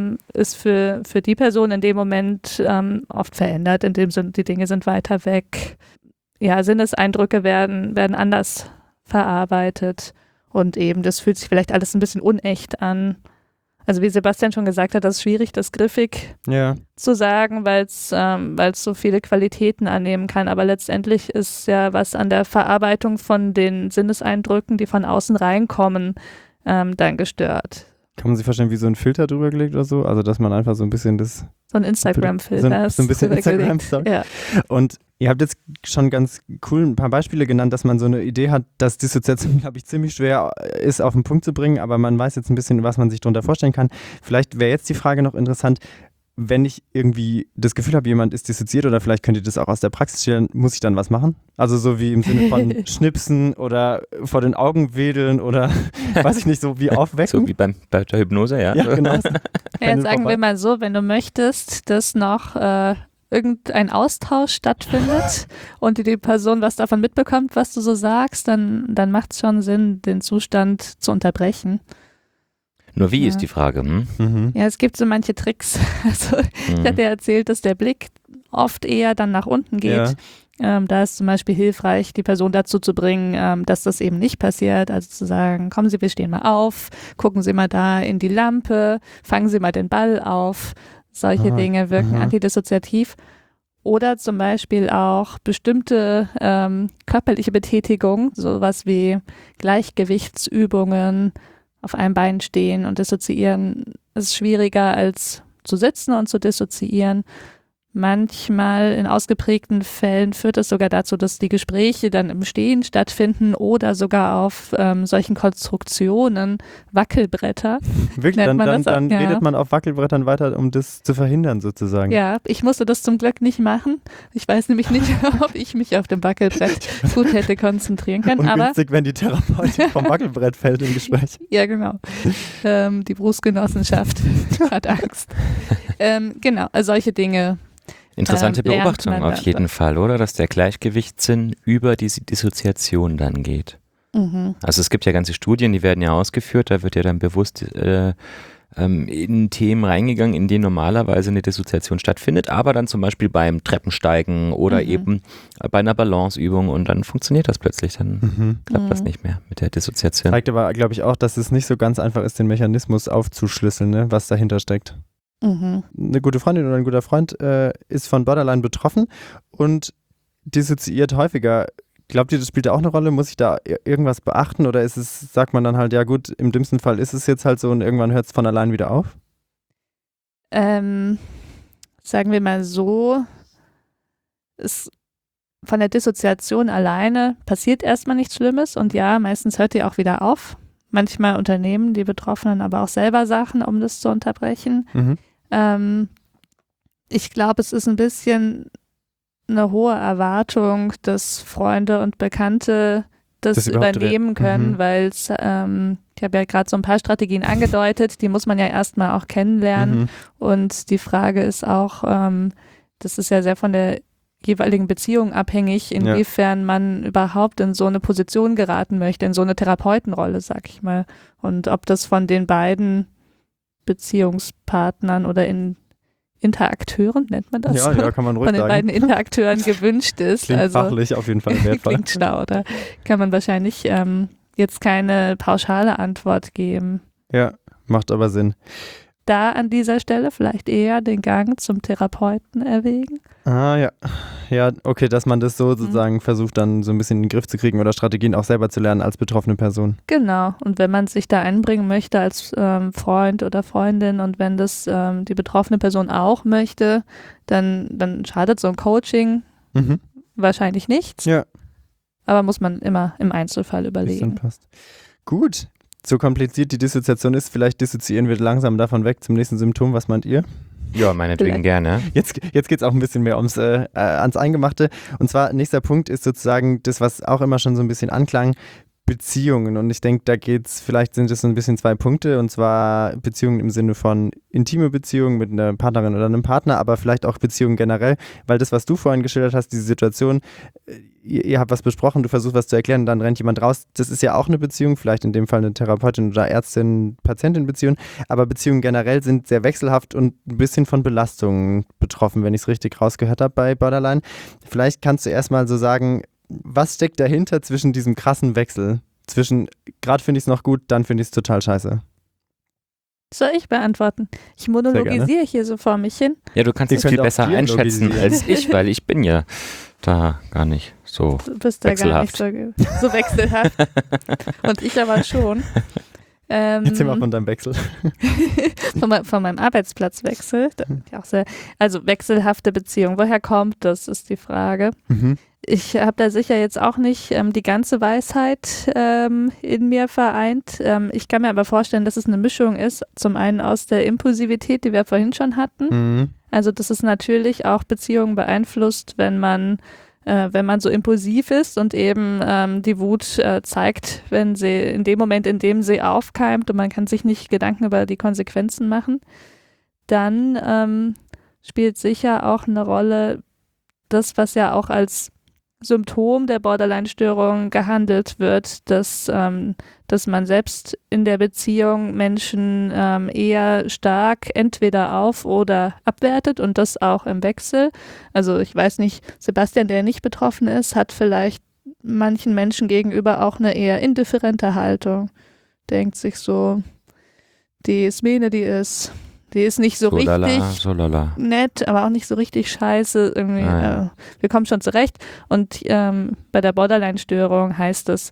Speaker 3: für die Person in dem Moment oft verändert, in dem Sinne, die Dinge sind weiter weg. Ja, Sinneseindrücke werden anders verarbeitet und eben das fühlt sich vielleicht alles ein bisschen unecht an. Also wie Sebastian schon gesagt hat, das ist schwierig, das griffig zu sagen, weil es so viele Qualitäten annehmen kann, aber letztendlich ist ja was an der Verarbeitung von den Sinneseindrücken, die von außen reinkommen, dann gestört.
Speaker 2: Kann man sich vorstellen, wie so ein Filter drüber gelegt oder so? Also dass man einfach so ein bisschen das...
Speaker 3: So ein Instagram-Filter.
Speaker 2: So ein bisschen Instagram-Story.
Speaker 3: Ja.
Speaker 2: Und ihr habt jetzt schon ganz cool ein paar Beispiele genannt, dass man so eine Idee hat, dass Dissoziation, glaube ich, ziemlich schwer ist, auf den Punkt zu bringen, aber man weiß jetzt ein bisschen, was man sich darunter vorstellen kann. Vielleicht wäre jetzt die Frage noch interessant, wenn ich irgendwie das Gefühl habe, jemand ist dissoziiert oder vielleicht könnt ihr das auch aus der Praxis stellen, muss ich dann was machen? Also so wie im Sinne von schnipsen oder vor den Augen wedeln oder weiß ich nicht, so wie aufwecken?
Speaker 1: So wie bei der Hypnose, ja.
Speaker 2: Ja, genau.
Speaker 3: Ja, sagen wir mal so, wenn du möchtest, dass noch irgendein Austausch stattfindet und die Person was davon mitbekommt, was du so sagst, dann macht es schon Sinn, den Zustand zu unterbrechen.
Speaker 1: Nur wie ist die Frage?
Speaker 3: Ja, es gibt so manche Tricks. Also ich hatte ja erzählt, dass der Blick oft eher dann nach unten geht. Da ist zum Beispiel hilfreich, die Person dazu zu bringen, dass das eben nicht passiert. Also zu sagen, kommen Sie, wir stehen mal auf, gucken Sie mal da in die Lampe, fangen Sie mal den Ball auf. Solche Dinge wirken antidissoziativ. Oder zum Beispiel auch bestimmte körperliche Betätigung, sowas wie Gleichgewichtsübungen, auf einem Bein stehen und dissoziieren ist schwieriger als zu sitzen und zu dissoziieren. Manchmal in ausgeprägten Fällen führt es sogar dazu, dass die Gespräche dann im Stehen stattfinden oder sogar auf solchen Konstruktionen, Wackelbretter.
Speaker 2: Wirklich, dann redet man auf Wackelbrettern weiter, um das zu verhindern sozusagen.
Speaker 3: Ja, ich musste das zum Glück nicht machen. Ich weiß nämlich nicht, ob ich mich auf dem Wackelbrett gut hätte konzentrieren können.
Speaker 2: Ungünstig, wenn die Therapeutin vom Wackelbrett fällt im Gespräch.
Speaker 3: Ja, genau. Die Berufsgenossenschaft hat Angst. Genau, also solche Dinge.
Speaker 1: Interessante Beobachtung auf jeden Fall, oder? Dass der Gleichgewichtssinn über die Dissoziation dann geht. Also es gibt ja ganze Studien, die werden ja ausgeführt, da wird ja dann bewusst in Themen reingegangen, in denen normalerweise eine Dissoziation stattfindet, aber dann zum Beispiel beim Treppensteigen oder eben bei einer Balanceübung und dann funktioniert das plötzlich, dann klappt das nicht mehr mit der Dissoziation.
Speaker 2: Zeigt aber, glaube ich, auch, dass es nicht so ganz einfach ist, den Mechanismus aufzuschlüsseln, ne, was dahinter steckt. Eine gute Freundin oder ein guter Freund ist von Borderline betroffen und dissoziiert häufiger. Glaubt ihr, das spielt da auch eine Rolle? Muss ich da irgendwas beachten oder sagt man dann halt, ja gut, im dümmsten Fall ist es jetzt halt so und irgendwann hört es von allein wieder auf?
Speaker 3: Sagen wir mal so, von der Dissoziation alleine passiert erstmal nichts Schlimmes und ja, meistens hört die auch wieder auf. Manchmal unternehmen die Betroffenen aber auch selber Sachen, um das zu unterbrechen. Ich glaube, es ist ein bisschen eine hohe Erwartung, dass Freunde und Bekannte
Speaker 2: Das überhaupt
Speaker 3: übernehmen können, weil ich habe ja gerade so ein paar Strategien angedeutet, die muss man ja erstmal auch kennenlernen. Und die Frage ist auch, das ist ja sehr von der jeweiligen Beziehung abhängig, inwiefern man überhaupt in so eine Position geraten möchte, in so eine Therapeutenrolle, sag ich mal. Und ob das von den beiden Beziehungspartnern oder Interakteuren, nennt man das?
Speaker 2: Ja, kann man ruhig
Speaker 3: von den
Speaker 2: sagen.
Speaker 3: beiden Interakteuren gewünscht ist.
Speaker 2: Klingt fachlich auf jeden Fall wertvoll.
Speaker 3: Klingt schlau, oder? Kann man wahrscheinlich jetzt keine pauschale Antwort geben.
Speaker 2: Ja, macht aber Sinn.
Speaker 3: Da an dieser Stelle vielleicht eher den Gang zum Therapeuten erwägen.
Speaker 2: Ah, ja. Ja, okay, dass man das so sozusagen versucht, dann so ein bisschen in den Griff zu kriegen oder Strategien auch selber zu lernen als betroffene Person.
Speaker 3: Genau. Und wenn man sich da einbringen möchte als Freund oder Freundin und wenn das die betroffene Person auch möchte, dann schadet so ein Coaching wahrscheinlich nichts.
Speaker 2: Ja.
Speaker 3: Aber muss man immer im Einzelfall
Speaker 2: Wie es
Speaker 3: überlegen.
Speaker 2: dann passt. Gut. So kompliziert die Dissoziation ist, vielleicht dissoziieren wir langsam davon weg zum nächsten Symptom. Was meint ihr?
Speaker 1: Ja, meinetwegen gerne.
Speaker 2: Jetzt geht es auch ein bisschen mehr ans Eingemachte. Und zwar, nächster Punkt ist sozusagen das, was auch immer schon so ein bisschen anklang, Beziehungen. Und ich denke, vielleicht sind es so ein bisschen zwei Punkte, und zwar Beziehungen im Sinne von intime Beziehungen mit einer Partnerin oder einem Partner, aber vielleicht auch Beziehungen generell, weil das, was du vorhin geschildert hast, diese Situation, ihr habt was besprochen, du versuchst was zu erklären und dann rennt jemand raus, das ist ja auch eine Beziehung, vielleicht in dem Fall eine Therapeutin oder Ärztin-Patientin-Beziehung, aber Beziehungen generell sind sehr wechselhaft und ein bisschen von Belastungen betroffen, wenn ich es richtig rausgehört habe bei Borderline. Vielleicht kannst du erstmal so sagen, was steckt dahinter zwischen diesem krassen Wechsel? Gerade finde ich es noch gut, dann finde ich es total scheiße.
Speaker 3: Soll ich beantworten? Ich monologisiere hier so vor mich hin.
Speaker 1: Ja, du kannst
Speaker 2: Ihr
Speaker 1: es
Speaker 2: könnt
Speaker 1: viel
Speaker 2: auch
Speaker 1: besser einschätzen
Speaker 2: dialogisieren.
Speaker 1: als ich, weil ich bin ja da gar nicht so
Speaker 3: Du bist da gar nicht so wechselhaft. Und ich aber schon.
Speaker 2: Erzähl mal von deinem Wechsel.
Speaker 3: Von meinem Arbeitsplatzwechsel. Also wechselhafte Beziehung. Woher kommt das, ist die Frage. Ich habe da sicher jetzt auch nicht die ganze Weisheit in mir vereint. Ich kann mir aber vorstellen, dass es eine Mischung ist. Zum einen aus der Impulsivität, die wir vorhin schon hatten. Also dass es natürlich auch Beziehungen beeinflusst, wenn man so impulsiv ist und eben die Wut zeigt, wenn sie in dem Moment, in dem sie aufkeimt und man kann sich nicht Gedanken über die Konsequenzen machen. Dann spielt sicher auch eine Rolle das, was ja auch als Symptom der Borderline-Störung gehandelt wird, dass man selbst in der Beziehung Menschen eher stark entweder auf- oder abwertet und das auch im Wechsel. Also ich weiß nicht, Sebastian, der nicht betroffen ist, hat vielleicht manchen Menschen gegenüber auch eine eher indifferente Haltung. Denkt sich so, die ist Mene, die ist nicht so richtig nett, aber auch nicht so richtig scheiße. Irgendwie, wir kommen schon zurecht. Und bei der Borderline-Störung heißt es,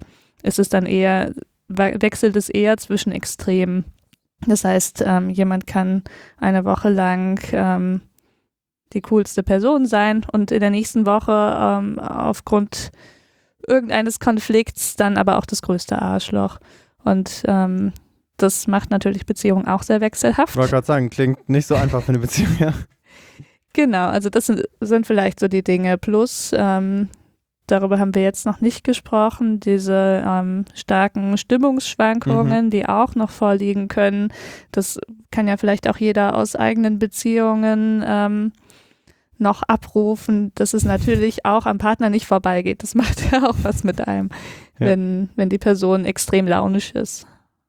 Speaker 3: wechselt es eher zwischen Extremen. Das heißt, jemand kann eine Woche lang die coolste Person sein und in der nächsten Woche aufgrund irgendeines Konflikts dann aber auch das größte Arschloch. Und das macht natürlich Beziehungen auch sehr wechselhaft.
Speaker 2: Ich wollte gerade sagen, klingt nicht so einfach für eine Beziehung, ja.
Speaker 3: Genau, also das sind vielleicht so die Dinge. Plus, darüber haben wir jetzt noch nicht gesprochen, diese starken Stimmungsschwankungen, die auch noch vorliegen können. Das kann ja vielleicht auch jeder aus eigenen Beziehungen noch abrufen, dass es natürlich auch am Partner nicht vorbeigeht. Das macht ja auch was mit einem, wenn die Person extrem launisch ist.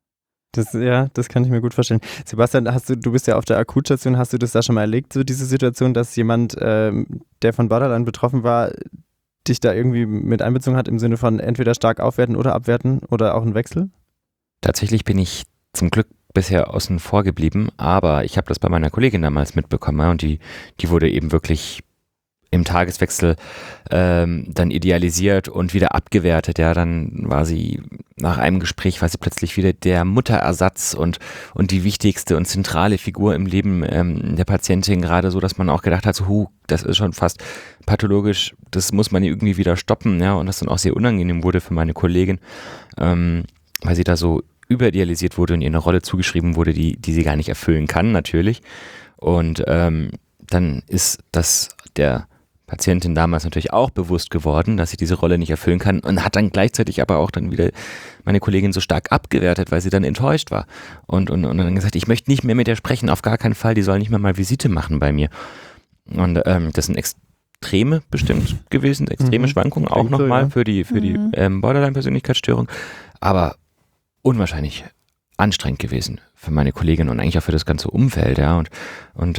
Speaker 2: Das kann ich mir gut vorstellen. Sebastian, du bist ja auf der Akutstation, hast du das da schon mal erlebt, so diese Situation, dass jemand, der von Borderline betroffen war, dich da irgendwie mit einbezogen hat im Sinne von entweder stark aufwerten oder abwerten oder auch ein Wechsel?
Speaker 1: Tatsächlich bin ich zum Glück bisher außen vor geblieben, aber ich habe das bei meiner Kollegin damals mitbekommen und die wurde eben wirklich im Tageswechsel dann idealisiert und wieder abgewertet. Ja, dann war sie nach einem Gespräch plötzlich wieder der Mutterersatz und die wichtigste und zentrale Figur im Leben der Patientin, gerade so, dass man auch gedacht hat, so, das ist schon fast pathologisch, das muss man irgendwie wieder stoppen, ja, und das dann auch sehr unangenehm wurde für meine Kollegin, weil sie da so überidealisiert wurde und ihr eine Rolle zugeschrieben wurde, die sie gar nicht erfüllen kann, natürlich. Und dann ist das der Patientin damals natürlich auch bewusst geworden, dass sie diese Rolle nicht erfüllen kann und hat dann gleichzeitig aber auch dann wieder meine Kollegin so stark abgewertet, weil sie dann enttäuscht war und dann gesagt, ich möchte nicht mehr mit ihr sprechen, auf gar keinen Fall, die soll nicht mehr mal Visite machen bei mir. Und das sind extreme bestimmt gewesen, extreme Schwankungen auch nochmal für die Borderline-Persönlichkeitsstörung, aber unwahrscheinlich anstrengend gewesen für meine Kollegin und eigentlich auch für das ganze Umfeld, ja, und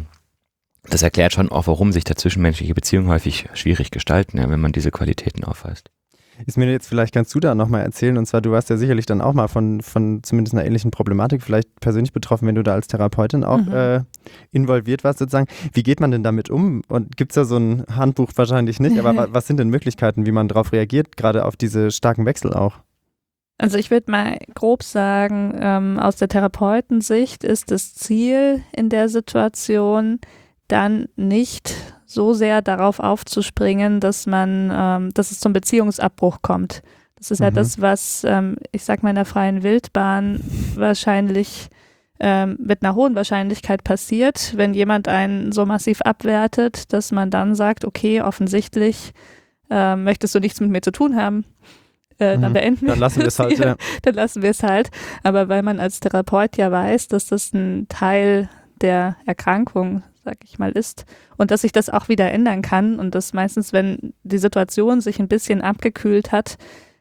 Speaker 1: das erklärt schon auch, warum sich da zwischenmenschliche Beziehungen häufig schwierig gestalten, ja, wenn man diese Qualitäten aufweist.
Speaker 2: Ist mir jetzt, vielleicht kannst du da nochmal erzählen, und zwar, du warst ja sicherlich dann auch mal von zumindest einer ähnlichen Problematik vielleicht persönlich betroffen, wenn du da als Therapeutin auch involviert warst sozusagen. Wie geht man denn damit um? Und gibt es da so ein Handbuch? Wahrscheinlich nicht, aber was sind denn Möglichkeiten, wie man darauf reagiert, gerade auf diese starken Wechsel auch?
Speaker 3: Also ich würde mal grob sagen, aus der Therapeutensicht ist das Ziel in der Situation dann nicht so sehr darauf aufzuspringen, dass es zum Beziehungsabbruch kommt. Das ist ja das, was, ich sag mal, in der freien Wildbahn wahrscheinlich mit einer hohen Wahrscheinlichkeit passiert, wenn jemand einen so massiv abwertet, dass man dann sagt, okay, offensichtlich möchtest du nichts mit mir zu tun haben. Dann beenden wir
Speaker 2: Dann lassen wir es halt, ja.
Speaker 3: Dann lassen wir es halt. Aber weil man als Therapeut ja weiß, dass das ein Teil der Erkrankung, sag ich mal, ist und dass sich das auch wieder ändern kann und dass meistens, wenn die Situation sich ein bisschen abgekühlt hat,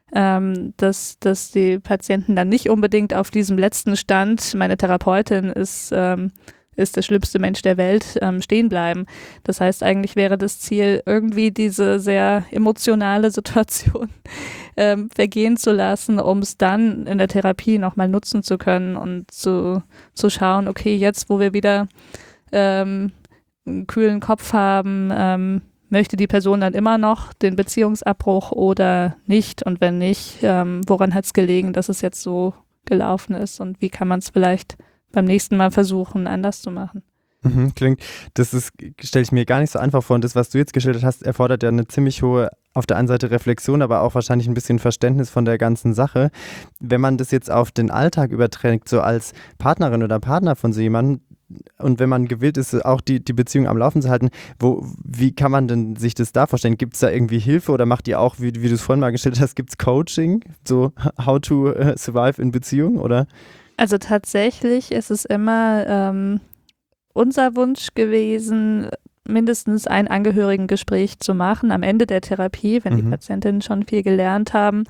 Speaker 3: dass die Patienten dann nicht unbedingt auf diesem letzten Stand, meine Therapeutin ist der schlimmste Mensch der Welt, stehen bleiben. Das heißt, eigentlich wäre das Ziel, irgendwie diese sehr emotionale Situation vergehen zu lassen, um es dann in der Therapie nochmal nutzen zu können und zu schauen, okay, jetzt, wo wir wieder einen kühlen Kopf haben, möchte die Person dann immer noch den Beziehungsabbruch oder nicht? Und wenn nicht, woran hat es gelegen, dass es jetzt so gelaufen ist und wie kann man es vielleicht beim nächsten Mal versuchen, anders zu machen?
Speaker 2: Klingt, stelle ich mir gar nicht so einfach vor. Und das, was du jetzt geschildert hast, erfordert ja eine ziemlich hohe, auf der einen Seite Reflexion, aber auch wahrscheinlich ein bisschen Verständnis von der ganzen Sache. Wenn man das jetzt auf den Alltag überträgt, so als Partnerin oder Partner von so jemandem, und wenn man gewillt ist, auch die Beziehung am Laufen zu halten, wie kann man denn sich das da vorstellen? Gibt es da irgendwie Hilfe oder macht ihr auch, wie du es vorhin mal geschildert hast, gibt es Coaching, so how to survive in Beziehung, oder?
Speaker 3: Also tatsächlich ist es immer unser Wunsch gewesen, mindestens ein Angehörigengespräch zu machen am Ende der Therapie, wenn die Patientinnen schon viel gelernt haben.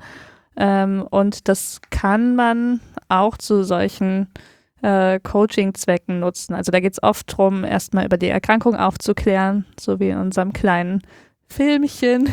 Speaker 3: Und das kann man auch zu solchen Coaching-Zwecken nutzen. Also da geht es oft darum, erstmal über die Erkrankung aufzuklären, so wie in unserem kleinen Filmchen,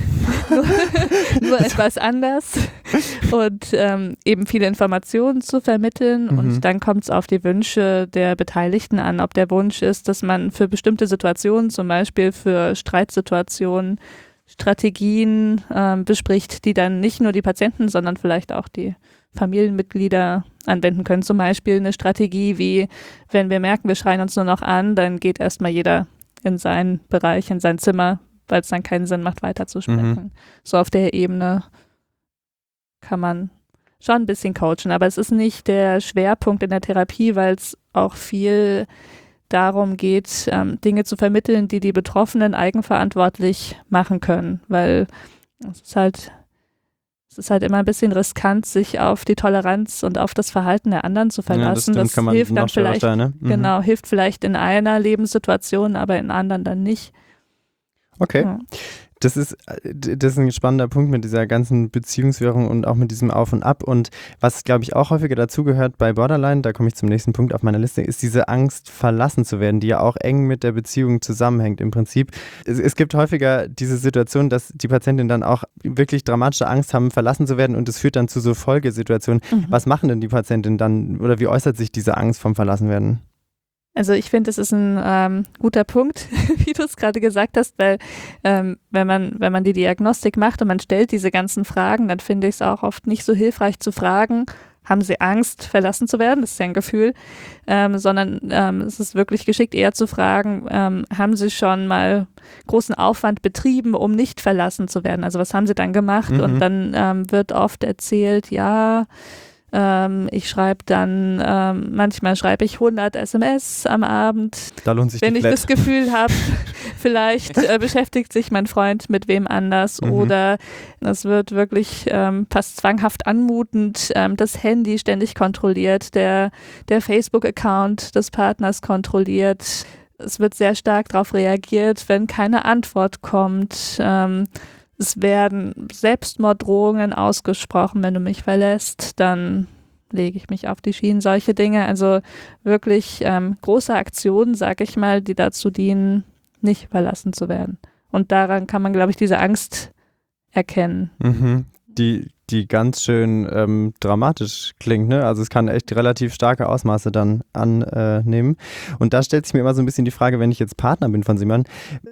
Speaker 3: nur etwas anders und eben viele Informationen zu vermitteln und dann kommt es auf die Wünsche der Beteiligten an, ob der Wunsch ist, dass man für bestimmte Situationen, zum Beispiel für Streitsituationen, Strategien bespricht, die dann nicht nur die Patienten, sondern vielleicht auch die Familienmitglieder anwenden können. Zum Beispiel eine Strategie wie, wenn wir merken, wir schreien uns nur noch an, dann geht erstmal jeder in seinen Bereich, in sein Zimmer, weil es dann keinen Sinn macht, weiterzusprechen. So auf der Ebene kann man schon ein bisschen coachen, aber es ist nicht der Schwerpunkt in der Therapie, weil es auch viel darum geht, Dinge zu vermitteln, die Betroffenen eigenverantwortlich machen können, weil es ist halt immer ein bisschen riskant, sich auf die Toleranz und auf das Verhalten der anderen zu verlassen.
Speaker 2: Ja, das
Speaker 3: hilft dann vielleicht,
Speaker 2: ne?
Speaker 3: Hilft vielleicht in einer Lebenssituation, aber in anderen dann nicht.
Speaker 2: Okay.
Speaker 3: Ja.
Speaker 2: Das ist ein spannender Punkt mit dieser ganzen Beziehungswirrung und auch mit diesem Auf und Ab. Und was, glaube ich, auch häufiger dazugehört bei Borderline, da komme ich zum nächsten Punkt auf meiner Liste, ist diese Angst, verlassen zu werden, die ja auch eng mit der Beziehung zusammenhängt im Prinzip. Es gibt häufiger diese Situation, dass die Patientinnen dann auch wirklich dramatische Angst haben, verlassen zu werden und es führt dann zu so Folgesituationen. Was machen denn die Patientinnen dann oder wie äußert sich diese Angst vom Verlassenwerden?
Speaker 3: Also ich finde, das ist ein guter Punkt, wie du es gerade gesagt hast, weil wenn man die Diagnostik macht und man stellt diese ganzen Fragen, dann finde ich es auch oft nicht so hilfreich zu fragen, haben sie Angst, verlassen zu werden? Das ist ja ein Gefühl, sondern es ist wirklich geschickt, eher zu fragen, haben sie schon mal großen Aufwand betrieben, um nicht verlassen zu werden? Also was haben sie dann gemacht? Und dann wird oft erzählt, ja, Ich schreibe dann, manchmal schreibe ich 100 SMS am Abend.
Speaker 2: Da lohnt sich
Speaker 3: wenn
Speaker 2: die
Speaker 3: ich
Speaker 2: Flat.
Speaker 3: das Gefühl habe, vielleicht beschäftigt sich mein Freund mit wem anders oder es wird wirklich fast zwanghaft anmutend, das Handy ständig kontrolliert, der Facebook-Account des Partners kontrolliert. Es wird sehr stark darauf reagiert, wenn keine Antwort kommt. Es werden Selbstmorddrohungen ausgesprochen, wenn du mich verlässt, dann lege ich mich auf die Schienen, solche Dinge. Also wirklich große Aktionen, sag ich mal, die dazu dienen, nicht verlassen zu werden. Und daran kann man, glaube ich, diese Angst erkennen.
Speaker 2: Die ganz schön dramatisch klingt, ne? Also es kann echt relativ starke Ausmaße dann annehmen. Und da stellt sich mir immer so ein bisschen die Frage, wenn ich jetzt Partner bin von jemandem,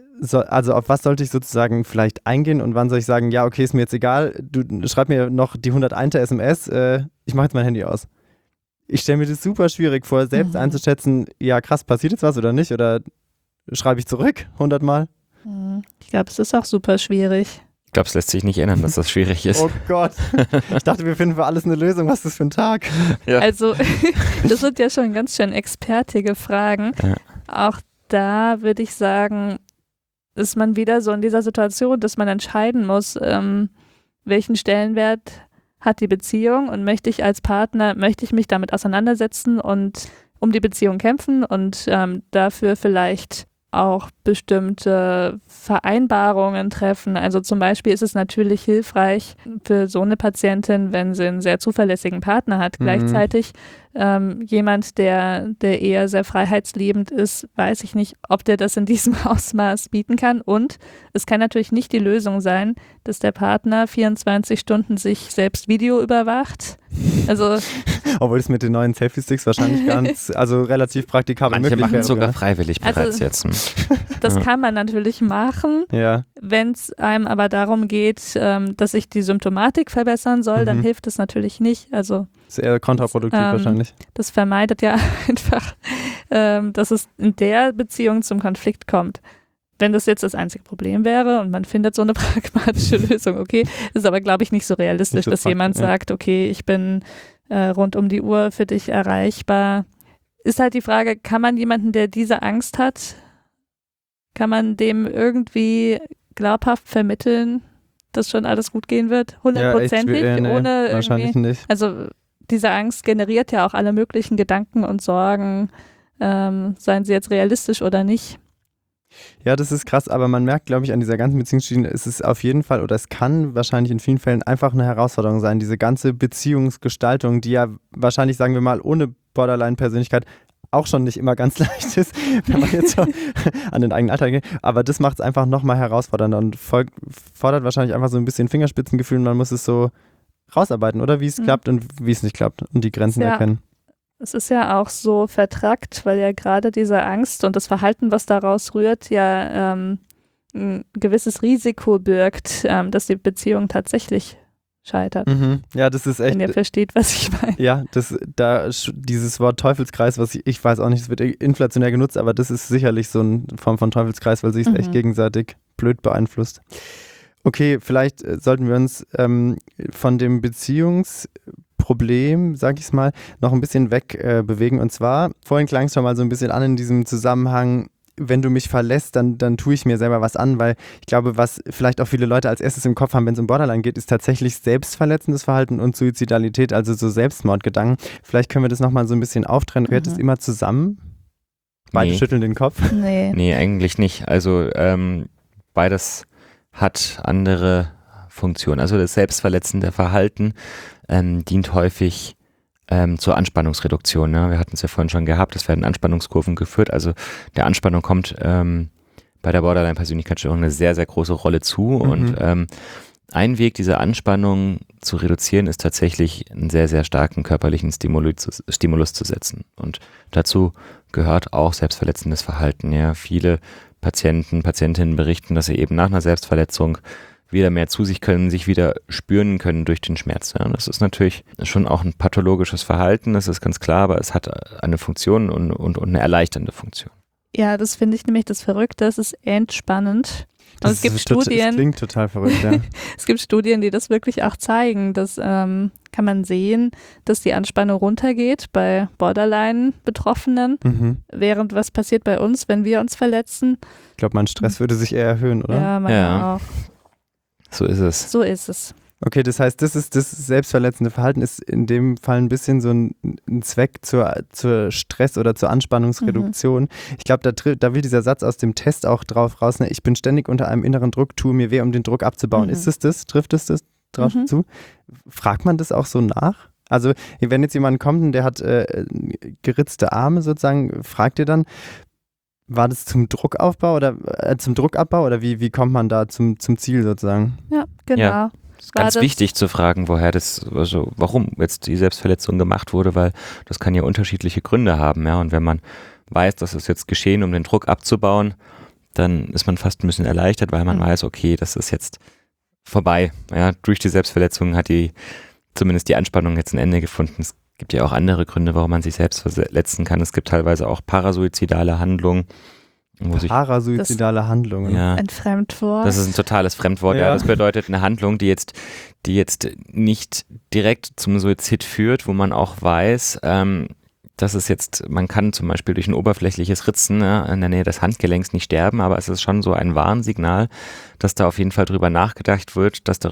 Speaker 2: also auf was sollte ich sozusagen vielleicht eingehen und wann soll ich sagen, ja, okay, ist mir jetzt egal, du schreib mir noch die 101. SMS, ich mache jetzt mein Handy aus. Ich stelle mir das super schwierig vor, selbst einzuschätzen, ja krass, passiert jetzt was oder nicht? Oder schreibe ich zurück 100 Mal?
Speaker 3: Ich glaube, es ist auch super schwierig.
Speaker 1: Ich glaube, es lässt sich nicht ändern, dass das schwierig ist.
Speaker 2: Oh Gott, ich dachte, wir finden für alles eine Lösung. Was ist das für ein Tag?
Speaker 1: Ja.
Speaker 3: Also das sind ja schon ganz schön expertige Fragen.
Speaker 1: Ja.
Speaker 3: Auch da würde ich sagen, ist man wieder so in dieser Situation, dass man entscheiden muss, welchen Stellenwert hat die Beziehung und möchte ich als Partner, möchte ich mich damit auseinandersetzen und um die Beziehung kämpfen und dafür vielleicht auch bestimmte Vereinbarungen treffen. Also zum Beispiel ist es natürlich hilfreich für so eine Patientin, wenn sie einen sehr zuverlässigen Partner hat. Gleichzeitig jemand, der eher sehr freiheitsliebend ist, weiß ich nicht, ob der das in diesem Ausmaß bieten kann. Und es kann natürlich nicht die Lösung sein, dass der Partner 24 Stunden sich selbst Video überwacht. Also
Speaker 2: obwohl es mit den neuen Selfie-Sticks wahrscheinlich also relativ praktikabel
Speaker 1: Manche
Speaker 2: möglich
Speaker 1: machen
Speaker 2: wäre.
Speaker 1: sogar freiwillig bereits jetzt.
Speaker 3: das kann man natürlich machen.
Speaker 2: Ja.
Speaker 3: Wenn es einem aber darum geht, dass sich die Symptomatik verbessern soll, dann hilft es natürlich nicht. Also
Speaker 2: Ist eher kontraproduktiv wahrscheinlich.
Speaker 3: das vermeidet ja einfach, dass es in der Beziehung zum Konflikt kommt. Wenn das jetzt das einzige Problem wäre und man findet so eine pragmatische Lösung, okay, ist aber, glaube ich, nicht so realistisch,
Speaker 2: Nicht so
Speaker 3: dass jemand sagt, okay, ich bin rund um die Uhr für dich erreichbar. Ist halt die Frage, kann man jemanden, der diese Angst hat, kann man dem irgendwie glaubhaft vermitteln, dass schon alles gut gehen wird? 100%ig, ohne
Speaker 2: wahrscheinlich
Speaker 3: irgendwie.
Speaker 2: nicht.
Speaker 3: Also diese Angst generiert ja auch alle möglichen Gedanken und Sorgen, seien sie jetzt realistisch oder nicht.
Speaker 2: Ja, das ist krass, aber man merkt, glaube ich, an dieser ganzen Beziehungsschiene, ist es auf jeden Fall, oder es kann wahrscheinlich in vielen Fällen einfach eine Herausforderung sein, diese ganze Beziehungsgestaltung, die ja wahrscheinlich, sagen wir mal, ohne Borderline-Persönlichkeit auch schon nicht immer ganz leicht ist, wenn man jetzt so an den eigenen Alltag geht. Aber das macht es einfach nochmal herausfordernder und fordert wahrscheinlich einfach so ein bisschen Fingerspitzengefühl und man muss es so rausarbeiten, oder wie es klappt und wie es nicht klappt und die Grenzen erkennen.
Speaker 3: Es ist ja auch so vertrackt, weil ja gerade diese Angst und das Verhalten, was daraus rührt, ja ein gewisses Risiko birgt, dass die Beziehung tatsächlich scheitert.
Speaker 2: Ja, das ist echt.
Speaker 3: Wenn ihr versteht, was ich meine.
Speaker 2: Ja, dieses Wort Teufelskreis, was ich weiß auch nicht, es wird inflationär genutzt, aber das ist sicherlich so eine Form von Teufelskreis, weil sich es echt gegenseitig blöd beeinflusst. Okay, vielleicht sollten wir uns von dem Beziehungsproblem, sag ich es mal, noch ein bisschen weg bewegen. Und zwar, vorhin klang es schon mal so ein bisschen an in diesem Zusammenhang, wenn du mich verlässt, dann tue ich mir selber was an, weil ich glaube, was vielleicht auch viele Leute als erstes im Kopf haben, wenn es um Borderline geht, ist tatsächlich selbstverletzendes Verhalten und Suizidalität, also so Selbstmordgedanken. Vielleicht können wir das nochmal so ein bisschen auftrennen. Gehört das immer zusammen? Beide schütteln den Kopf?
Speaker 1: Nee, eigentlich nicht. Also beides hat andere Funktionen. Also das selbstverletzende Verhalten dient häufig zur Anspannungsreduktion. Ne? Wir hatten es ja vorhin schon gehabt, es werden Anspannungskurven geführt. Also der Anspannung kommt bei der Borderline-Persönlichkeitsstörung eine sehr, sehr große Rolle zu. Und ein Weg, diese Anspannung zu reduzieren, ist tatsächlich einen sehr, sehr starken körperlichen Stimulus zu setzen. Und dazu gehört auch selbstverletzendes Verhalten. Ja? Viele Patientinnen berichten, dass sie eben nach einer Selbstverletzung wieder mehr zu sich können, sich wieder spüren können durch den Schmerz. Ja, das ist natürlich schon auch ein pathologisches Verhalten, das ist ganz klar, aber es hat eine Funktion und eine erleichternde Funktion.
Speaker 3: Ja, das finde ich nämlich das Verrückte, es ist entspannend. Und es gibt
Speaker 2: Das
Speaker 3: Studien,
Speaker 2: klingt total verrückt, ja.
Speaker 3: es gibt Studien, die das wirklich auch zeigen. Das kann man sehen, dass die Anspannung runtergeht bei Borderline-Betroffenen, während was passiert bei uns, wenn wir uns verletzen.
Speaker 2: Ich glaube, mein Stress würde sich eher erhöhen, oder?
Speaker 3: Ja, meine
Speaker 1: Ja.
Speaker 3: auch.
Speaker 1: So ist es.
Speaker 3: So ist es.
Speaker 2: Okay, das heißt, das selbstverletzende Verhalten ist in dem Fall ein bisschen so ein Zweck zur Stress- oder zur Anspannungsreduktion. Ich glaube, da will dieser Satz aus dem Test auch drauf raus, ne? Ich bin ständig unter einem inneren Druck, tue mir weh, um den Druck abzubauen. Ist es das? Trifft es das drauf zu? Fragt man das auch so nach? Also wenn jetzt jemand kommt und der hat geritzte Arme sozusagen, fragt ihr dann, war das zum Druckabbau oder wie kommt man da zum Ziel sozusagen?
Speaker 3: Ja, genau.
Speaker 1: Ja. Ganz
Speaker 3: das-
Speaker 1: wichtig zu fragen, warum jetzt die Selbstverletzung gemacht wurde, weil das kann ja unterschiedliche Gründe haben, ja. Und wenn man weiß, dass es jetzt geschehen, um den Druck abzubauen, dann ist man fast ein bisschen erleichtert, weil man weiß, okay, das ist jetzt vorbei. Ja, durch die Selbstverletzung hat zumindest die Anspannung jetzt ein Ende gefunden. Es gibt ja auch andere Gründe, warum man sich selbst verletzen kann. Es gibt teilweise auch parasuizidale Handlungen.
Speaker 2: Parasuizidale Handlungen.
Speaker 1: Ja.
Speaker 3: Ein Fremdwort.
Speaker 1: Das ist ein totales Fremdwort, ja.
Speaker 2: Ja.
Speaker 1: Das bedeutet eine Handlung, die jetzt nicht direkt zum Suizid führt, wo man auch weiß, dass es jetzt, man kann zum Beispiel durch ein oberflächliches Ritzen in der Nähe des Handgelenks nicht sterben, aber es ist schon so ein Warnsignal, dass da auf jeden Fall drüber nachgedacht wird, dass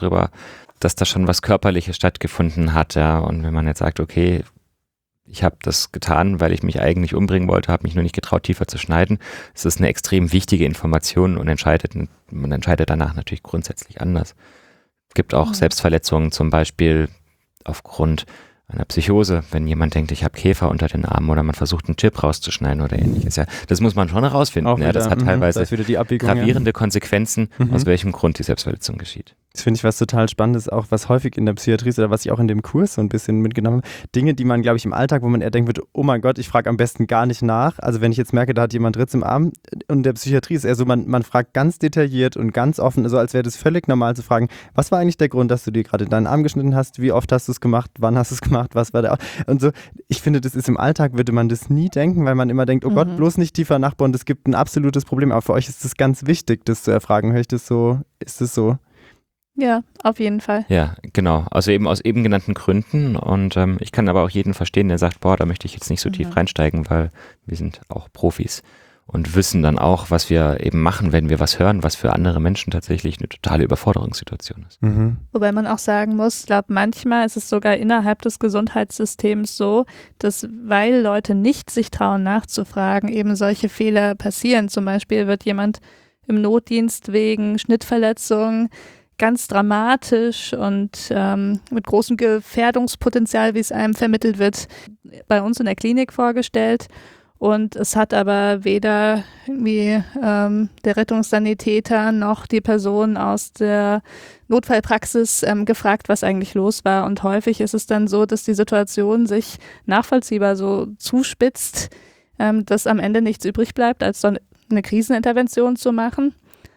Speaker 1: da schon was Körperliches stattgefunden hat, ja. Und wenn man jetzt sagt, okay, ich habe das getan, weil ich mich eigentlich umbringen wollte, habe mich nur nicht getraut, tiefer zu schneiden. Es ist eine extrem wichtige Information und man entscheidet danach natürlich grundsätzlich anders. Es gibt auch Selbstverletzungen, zum Beispiel aufgrund einer Psychose, wenn jemand denkt, ich habe Käfer unter den Armen oder man versucht, einen Chip rauszuschneiden oder ähnliches. Ja, das muss man schon herausfinden.
Speaker 2: Auch wieder,
Speaker 1: das hat teilweise
Speaker 2: das ist wieder die Abwägung,
Speaker 1: gravierende Konsequenzen, aus welchem Grund die Selbstverletzung geschieht.
Speaker 2: Das finde ich was total Spannendes, auch was häufig in der Psychiatrie ist oder was ich auch in dem Kurs so ein bisschen mitgenommen habe. Dinge, die man, glaube ich, im Alltag, wo man eher denkt wird, oh mein Gott, ich frage am besten gar nicht nach. Also wenn ich jetzt merke, da hat jemand Ritz im Arm, und in der Psychiatrie ist eher so, man fragt ganz detailliert und ganz offen, so als wäre das völlig normal zu fragen, was war eigentlich der Grund, dass du dir gerade deinen Arm geschnitten hast, wie oft hast du es gemacht, wann hast du es gemacht, was war der... Und so, ich finde, das ist im Alltag, würde man das nie denken, weil man immer denkt, oh Gott, bloß nicht tiefer nachbauen, das gibt ein absolutes Problem. Aber für euch ist es ganz wichtig, das zu erfragen. Höre ich das so? Ist das so?
Speaker 3: Ja, auf jeden Fall.
Speaker 1: Ja, genau. Also eben aus eben genannten Gründen. Und ich kann aber auch jeden verstehen, der sagt, boah, da möchte ich jetzt nicht so tief reinsteigen, weil wir sind auch Profis und wissen dann auch, was wir eben machen, wenn wir was hören, was für andere Menschen tatsächlich eine totale Überforderungssituation ist.
Speaker 3: Wobei man auch sagen muss, ich glaube, manchmal ist es sogar innerhalb des Gesundheitssystems so, dass, weil Leute nicht sich trauen nachzufragen, eben solche Fehler passieren. Zum Beispiel wird jemand im Notdienst wegen Schnittverletzung ganz dramatisch und mit großem Gefährdungspotenzial, wie es einem vermittelt wird, bei uns in der Klinik vorgestellt. Und es hat aber weder irgendwie der Rettungssanitäter noch die Person aus der Notfallpraxis gefragt, was eigentlich los war. Und häufig ist es dann so, dass die Situation sich nachvollziehbar so zuspitzt, dass am Ende nichts übrig bleibt, als so eine Krisenintervention zu machen,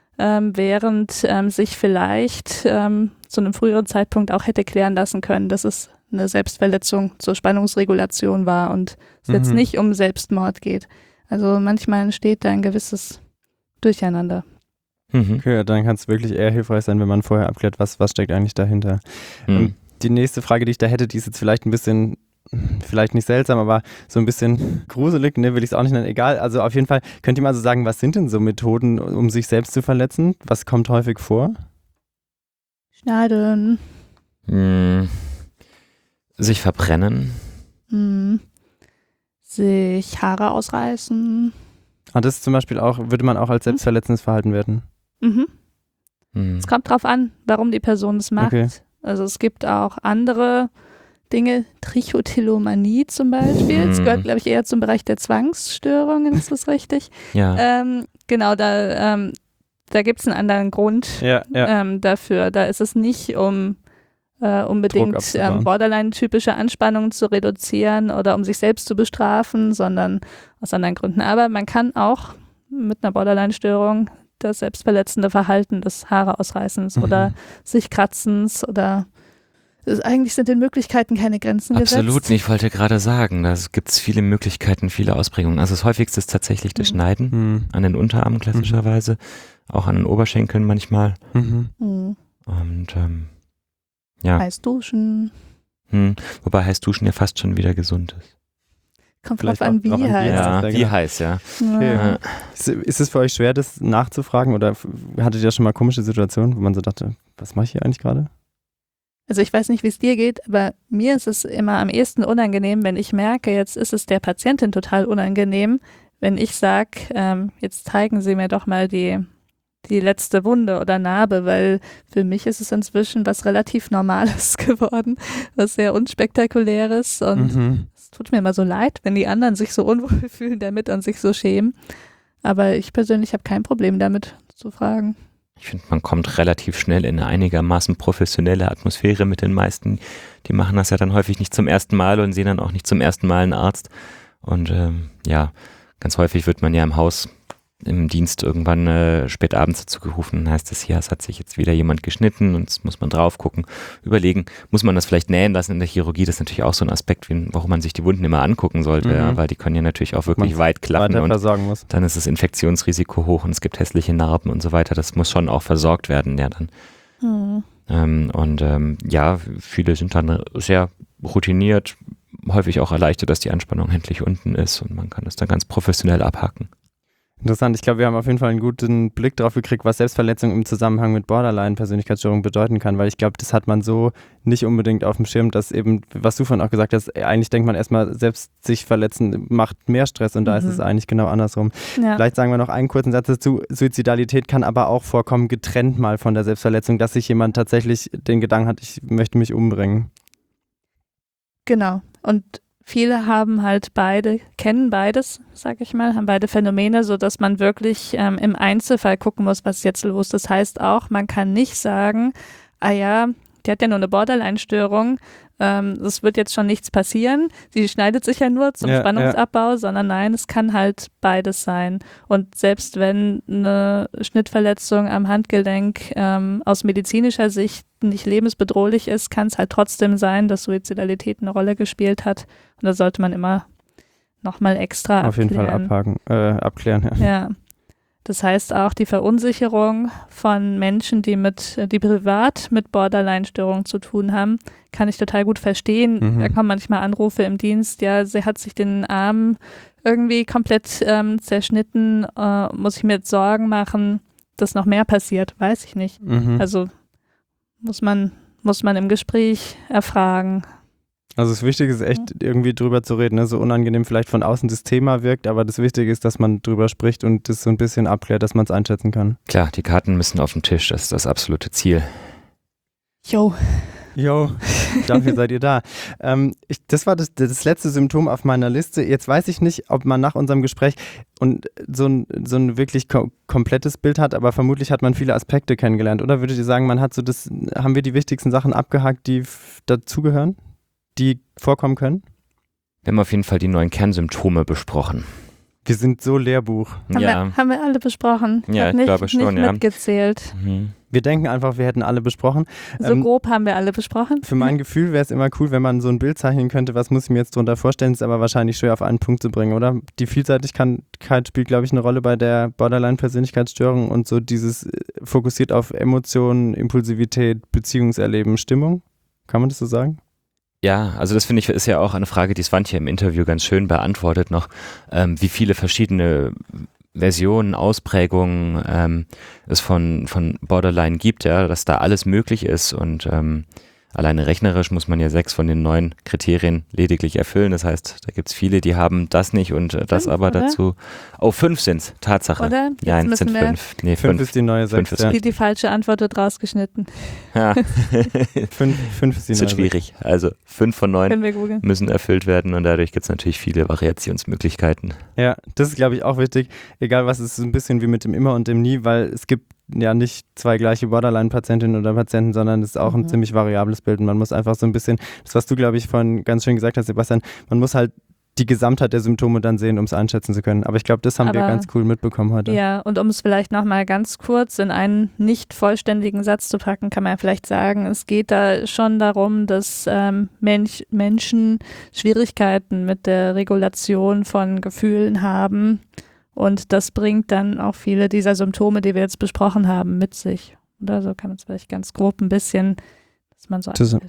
Speaker 3: während sich vielleicht zu einem früheren Zeitpunkt auch hätte klären lassen können, dass es eine Selbstverletzung zur Spannungsregulation war und es jetzt nicht um Selbstmord geht. Also manchmal entsteht da ein gewisses Durcheinander.
Speaker 2: Okay, dann kann es wirklich eher hilfreich sein, wenn man vorher abklärt, was steckt eigentlich dahinter. Die nächste Frage, die ich da hätte, die ist jetzt vielleicht ein bisschen, vielleicht nicht seltsam, aber so ein bisschen gruselig, ne, will ich es auch nicht nennen, egal. Also auf jeden Fall, könnt ihr mal so sagen, was sind denn so Methoden, um sich selbst zu verletzen? Was kommt häufig vor?
Speaker 3: Schneiden.
Speaker 1: Sich verbrennen.
Speaker 3: Sich Haare ausreißen.
Speaker 2: Das zum Beispiel auch, würde man auch als selbstverletzendes Verhalten werten?
Speaker 3: Es kommt drauf an, warum die Person es macht.
Speaker 2: Okay.
Speaker 3: Also es gibt auch andere Dinge, Trichotillomanie zum Beispiel. Das gehört, glaube ich, eher zum Bereich der Zwangsstörungen, ist das richtig?
Speaker 1: Ja.
Speaker 3: Genau, da gibt es einen anderen Grund dafür. Da ist es nicht unbedingt Borderline-typische Anspannungen zu reduzieren oder um sich selbst zu bestrafen, sondern aus anderen Gründen. Aber man kann auch mit einer Borderline-Störung das selbstverletzende Verhalten des Haare ausreißens oder sich kratzens oder eigentlich sind den Möglichkeiten keine Grenzen gesetzt.
Speaker 1: Absolut nicht, ich wollte gerade sagen, da gibt es viele Möglichkeiten, viele Ausprägungen. Also das häufigste ist tatsächlich das Schneiden an den Unterarmen klassischerweise. auch an den Oberschenkeln manchmal.
Speaker 2: Mhm.
Speaker 1: Und ja.
Speaker 3: Heiß duschen.
Speaker 1: Wobei heiß duschen ja fast schon wieder gesund ist.
Speaker 3: Kommt
Speaker 2: Vielleicht
Speaker 3: drauf an,
Speaker 2: auch
Speaker 3: wie
Speaker 2: drauf an, wie
Speaker 3: heiß.
Speaker 2: heiß.
Speaker 1: Ja,
Speaker 2: ja,
Speaker 1: wie
Speaker 2: genau.
Speaker 1: heiß, ja.
Speaker 2: Okay.
Speaker 3: Ja.
Speaker 2: Ist es für euch schwer, das nachzufragen oder hattet ihr schon mal komische Situationen, wo man so dachte, was mache ich hier eigentlich gerade?
Speaker 3: Also ich weiß nicht, wie es dir geht, aber mir ist es immer am ehesten unangenehm, wenn ich merke, jetzt ist es der Patientin total unangenehm, wenn ich sage, jetzt zeigen Sie mir doch mal die letzte Wunde oder Narbe, weil für mich ist es inzwischen was relativ Normales geworden, was sehr unspektakuläres und es tut mir immer so leid, wenn die anderen sich so unwohl fühlen damit und sich so schämen. Aber ich persönlich habe kein Problem damit zu fragen.
Speaker 1: Ich finde, man kommt relativ schnell in eine einigermaßen professionelle Atmosphäre mit den meisten. Die machen das ja dann häufig nicht zum ersten Mal und sehen dann auch nicht zum ersten Mal einen Arzt. Und ja, ganz häufig wird man ja im Haus, im Dienst irgendwann spät abends dazu gerufen. Dann heißt es, ja, es hat sich jetzt wieder jemand geschnitten und jetzt muss man drauf gucken, überlegen, muss man das vielleicht nähen lassen in der Chirurgie? Das ist natürlich auch so ein Aspekt, warum man sich die Wunden immer angucken sollte, ja, weil die können ja natürlich auch wirklich weit klaffen
Speaker 2: Weiter
Speaker 1: und
Speaker 2: versorgen muss.
Speaker 1: dann ist das Infektionsrisiko hoch und es gibt hässliche Narben und so weiter. Das muss schon auch versorgt werden, ja dann. Ja, viele sind dann sehr routiniert, häufig auch erleichtert, dass die Anspannung endlich unten ist und man kann das dann ganz professionell abhaken.
Speaker 2: Interessant. Ich glaube, wir haben auf jeden Fall einen guten Blick drauf gekriegt, was Selbstverletzung im Zusammenhang mit Borderline-Persönlichkeitsstörung bedeuten kann, weil ich glaube, das hat man so nicht unbedingt auf dem Schirm, dass eben, was du vorhin auch gesagt hast, eigentlich denkt man erstmal, selbst sich verletzen macht mehr Stress und da ist es eigentlich genau andersrum.
Speaker 3: Ja.
Speaker 2: Vielleicht sagen wir noch einen kurzen Satz dazu. Suizidalität kann aber auch vorkommen, getrennt mal von der Selbstverletzung, dass sich jemand tatsächlich den Gedanken hat, ich möchte mich umbringen.
Speaker 3: Genau. Und viele haben halt kennen beides, sag ich mal, haben beide Phänomene, sodass man wirklich im Einzelfall gucken muss, was ist jetzt los. Das heißt auch, man kann nicht sagen, die hat ja nur eine Borderline-Störung, es wird jetzt schon nichts passieren, sie schneidet sich ja nur zum Spannungsabbau, sondern nein, es kann halt beides sein. Und selbst wenn eine Schnittverletzung am Handgelenk aus medizinischer Sicht nicht lebensbedrohlich ist, kann es halt trotzdem sein, dass Suizidalität eine Rolle gespielt hat. Und da sollte man immer nochmal extra
Speaker 2: Auf jeden Fall abklären. Ja.
Speaker 3: Ja. Das heißt auch die Verunsicherung von Menschen, die privat mit Borderline-Störungen zu tun haben, kann ich total gut verstehen. Da kommen manchmal Anrufe im Dienst, ja, sie hat sich den Arm irgendwie komplett zerschnitten, muss ich mir jetzt Sorgen machen, dass noch mehr passiert, weiß ich nicht. Also muss man im Gespräch erfragen.
Speaker 2: Also das Wichtige ist echt irgendwie drüber zu reden, ne? So unangenehm vielleicht von außen das Thema wirkt, aber das Wichtige ist, dass man drüber spricht und das so ein bisschen abklärt, dass man es einschätzen kann.
Speaker 1: Klar, die Karten müssen auf den Tisch, das ist das absolute Ziel.
Speaker 2: Jo, dafür seid ihr da. Das war das letzte Symptom auf meiner Liste. Jetzt weiß ich nicht, ob man nach unserem Gespräch und so ein wirklich komplettes Bild hat, aber vermutlich hat man viele Aspekte kennengelernt. Oder würdet ihr sagen, haben wir die wichtigsten Sachen abgehakt, die dazugehören, die vorkommen können?
Speaker 1: Wir haben auf jeden Fall die 9 Kernsymptome besprochen.
Speaker 2: Wir sind so Lehrbuch.
Speaker 3: Haben wir alle besprochen.
Speaker 1: Ja,
Speaker 3: Hab
Speaker 1: ich glaube schon,
Speaker 3: nicht
Speaker 1: ja.
Speaker 3: mitgezählt.
Speaker 2: Wir denken einfach, wir hätten alle besprochen.
Speaker 3: So grob haben wir alle besprochen.
Speaker 2: Für mein Gefühl wäre es immer cool, wenn man so ein Bild zeichnen könnte, was muss ich mir jetzt drunter vorstellen, ist aber wahrscheinlich schwer auf einen Punkt zu bringen, oder? Die Vielseitigkeit spielt, glaube ich, eine Rolle bei der Borderline-Persönlichkeitsstörung und so dieses fokussiert auf Emotionen, Impulsivität, Beziehungserleben, Stimmung. Kann man das so sagen?
Speaker 1: Ja, also das finde ich ist ja auch eine Frage, die Svante im Interview ganz schön beantwortet noch, wie viele verschiedene Versionen, Ausprägungen es von Borderline gibt, ja, dass da alles möglich ist und alleine rechnerisch muss man ja 6 von den 9 Kriterien lediglich erfüllen. Das heißt, da gibt es viele, die haben das nicht und das
Speaker 3: 5,
Speaker 1: aber
Speaker 3: oder?
Speaker 1: dazu. 5 sind es, Tatsache.
Speaker 3: Oder?
Speaker 1: Ja,
Speaker 3: Jetzt
Speaker 1: es sind
Speaker 3: müssen wir
Speaker 1: 5. Nee,
Speaker 2: 5 ist die neue
Speaker 1: 5
Speaker 2: 6.
Speaker 1: ist
Speaker 2: Ja.
Speaker 3: Die falsche Antwort wird rausgeschnitten.
Speaker 1: Ja.
Speaker 2: 5 ist die
Speaker 1: Das
Speaker 2: neue
Speaker 1: wird schwierig. Also 5 von 9
Speaker 3: Können wir googeln.
Speaker 1: müssen erfüllt werden und dadurch gibt es natürlich viele Variationsmöglichkeiten.
Speaker 2: Ja, das ist, glaube ich, auch wichtig. Egal was, es ist ein bisschen wie mit dem Immer und dem Nie, weil es gibt ja nicht 2 gleiche Borderline-Patientinnen oder Patienten, sondern es ist auch ein ziemlich variables Bild und man muss einfach so ein bisschen, das was du, glaube ich, vorhin ganz schön gesagt hast, Sebastian, man muss halt die Gesamtheit der Symptome dann sehen, um es einschätzen zu können. Aber ich glaube, das haben wir ganz cool mitbekommen heute.
Speaker 3: Ja, und um es vielleicht nochmal ganz kurz in einen nicht vollständigen Satz zu packen, kann man ja vielleicht sagen, es geht da schon darum, dass Menschen Schwierigkeiten mit der Regulation von Gefühlen haben Und das bringt dann auch viele dieser Symptome, die wir jetzt besprochen haben, mit sich. Oder so kann man es vielleicht ganz grob ein bisschen, dass man so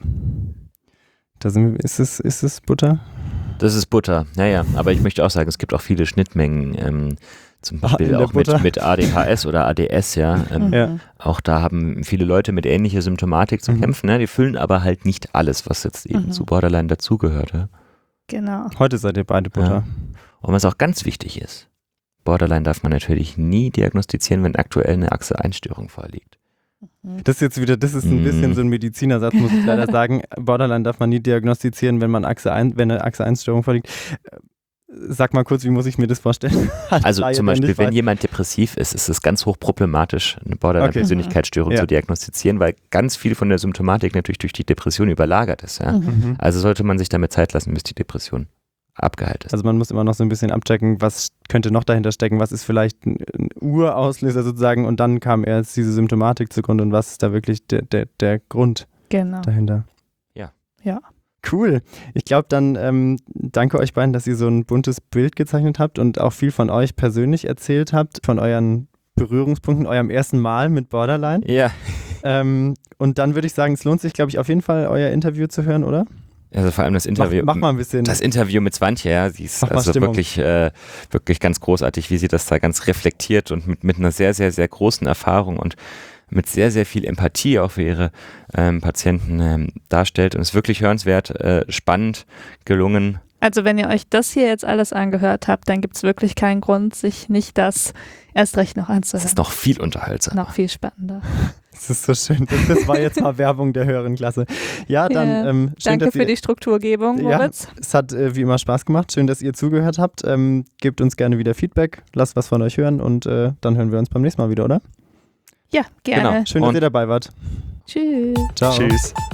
Speaker 2: ist es Butter?
Speaker 1: Das ist Butter, naja, aber ich möchte auch sagen, es gibt auch viele Schnittmengen, zum Beispiel auch mit ADHS oder ADS, ja.
Speaker 2: Ja.
Speaker 1: Auch da haben viele Leute mit ähnlicher Symptomatik zu kämpfen, ne? Die füllen aber halt nicht alles, was jetzt eben zu Borderline dazugehört. Ja?
Speaker 3: Genau.
Speaker 2: Heute seid ihr beide Butter.
Speaker 1: Ja. Und was auch ganz wichtig ist, Borderline darf man natürlich nie diagnostizieren, wenn aktuell eine Achse-1-Störung vorliegt.
Speaker 2: Das ist ein bisschen so ein Medizinersatz, muss ich leider sagen. Borderline darf man nie diagnostizieren, wenn eine Achse-1-Störung vorliegt. Sag mal kurz, wie muss ich mir das vorstellen?
Speaker 1: Also zum Beispiel, wenn jemand depressiv ist, ist es ganz hochproblematisch, eine Borderline-Persönlichkeitsstörung zu diagnostizieren, weil ganz viel von der Symptomatik natürlich durch die Depression überlagert ist. Ja? Also sollte man sich damit Zeit lassen, bis die Depression abgeheilt ist.
Speaker 2: Also man muss immer noch so ein bisschen abchecken, was könnte noch dahinter stecken, was ist vielleicht ein Urauslöser sozusagen und dann kam erst diese Symptomatik zugrunde und was ist da wirklich der Grund dahinter.
Speaker 3: Ja.
Speaker 2: Cool. Ich glaube dann, danke euch beiden, dass ihr so ein buntes Bild gezeichnet habt und auch viel von euch persönlich erzählt habt, von euren Berührungspunkten, eurem ersten Mal mit Borderline.
Speaker 1: Ja.
Speaker 2: Und dann würde ich sagen, es lohnt sich, glaube ich, auf jeden Fall, euer Interview zu hören, oder?
Speaker 1: Also vor allem das Interview.
Speaker 2: Mach mal ein bisschen.
Speaker 1: Das Interview mit Swantje, ja, sie ist also wirklich ganz großartig, wie sie das da ganz reflektiert und mit einer sehr, sehr, sehr großen Erfahrung und mit sehr, sehr viel Empathie auch für ihre Patienten darstellt und ist wirklich hörenswert, spannend, gelungen.
Speaker 3: Also wenn ihr euch das hier jetzt alles angehört habt, dann gibt es wirklich keinen Grund, sich nicht das erst recht noch anzuhören.
Speaker 1: Das ist noch viel unterhaltsamer.
Speaker 3: Noch viel spannender.
Speaker 2: Das ist so schön. Das war jetzt mal Werbung der höheren Klasse. Ja, dann schön,
Speaker 3: danke für die Strukturgebung, Moritz.
Speaker 2: Ja, es hat wie immer Spaß gemacht. Schön, dass ihr zugehört habt. Gebt uns gerne wieder Feedback. Lasst was von euch hören und dann hören wir uns beim nächsten Mal wieder, oder?
Speaker 3: Ja, gerne.
Speaker 2: Genau. Schön, dass ihr dabei wart.
Speaker 3: Tschüss.
Speaker 2: Ciao.
Speaker 1: Tschüss.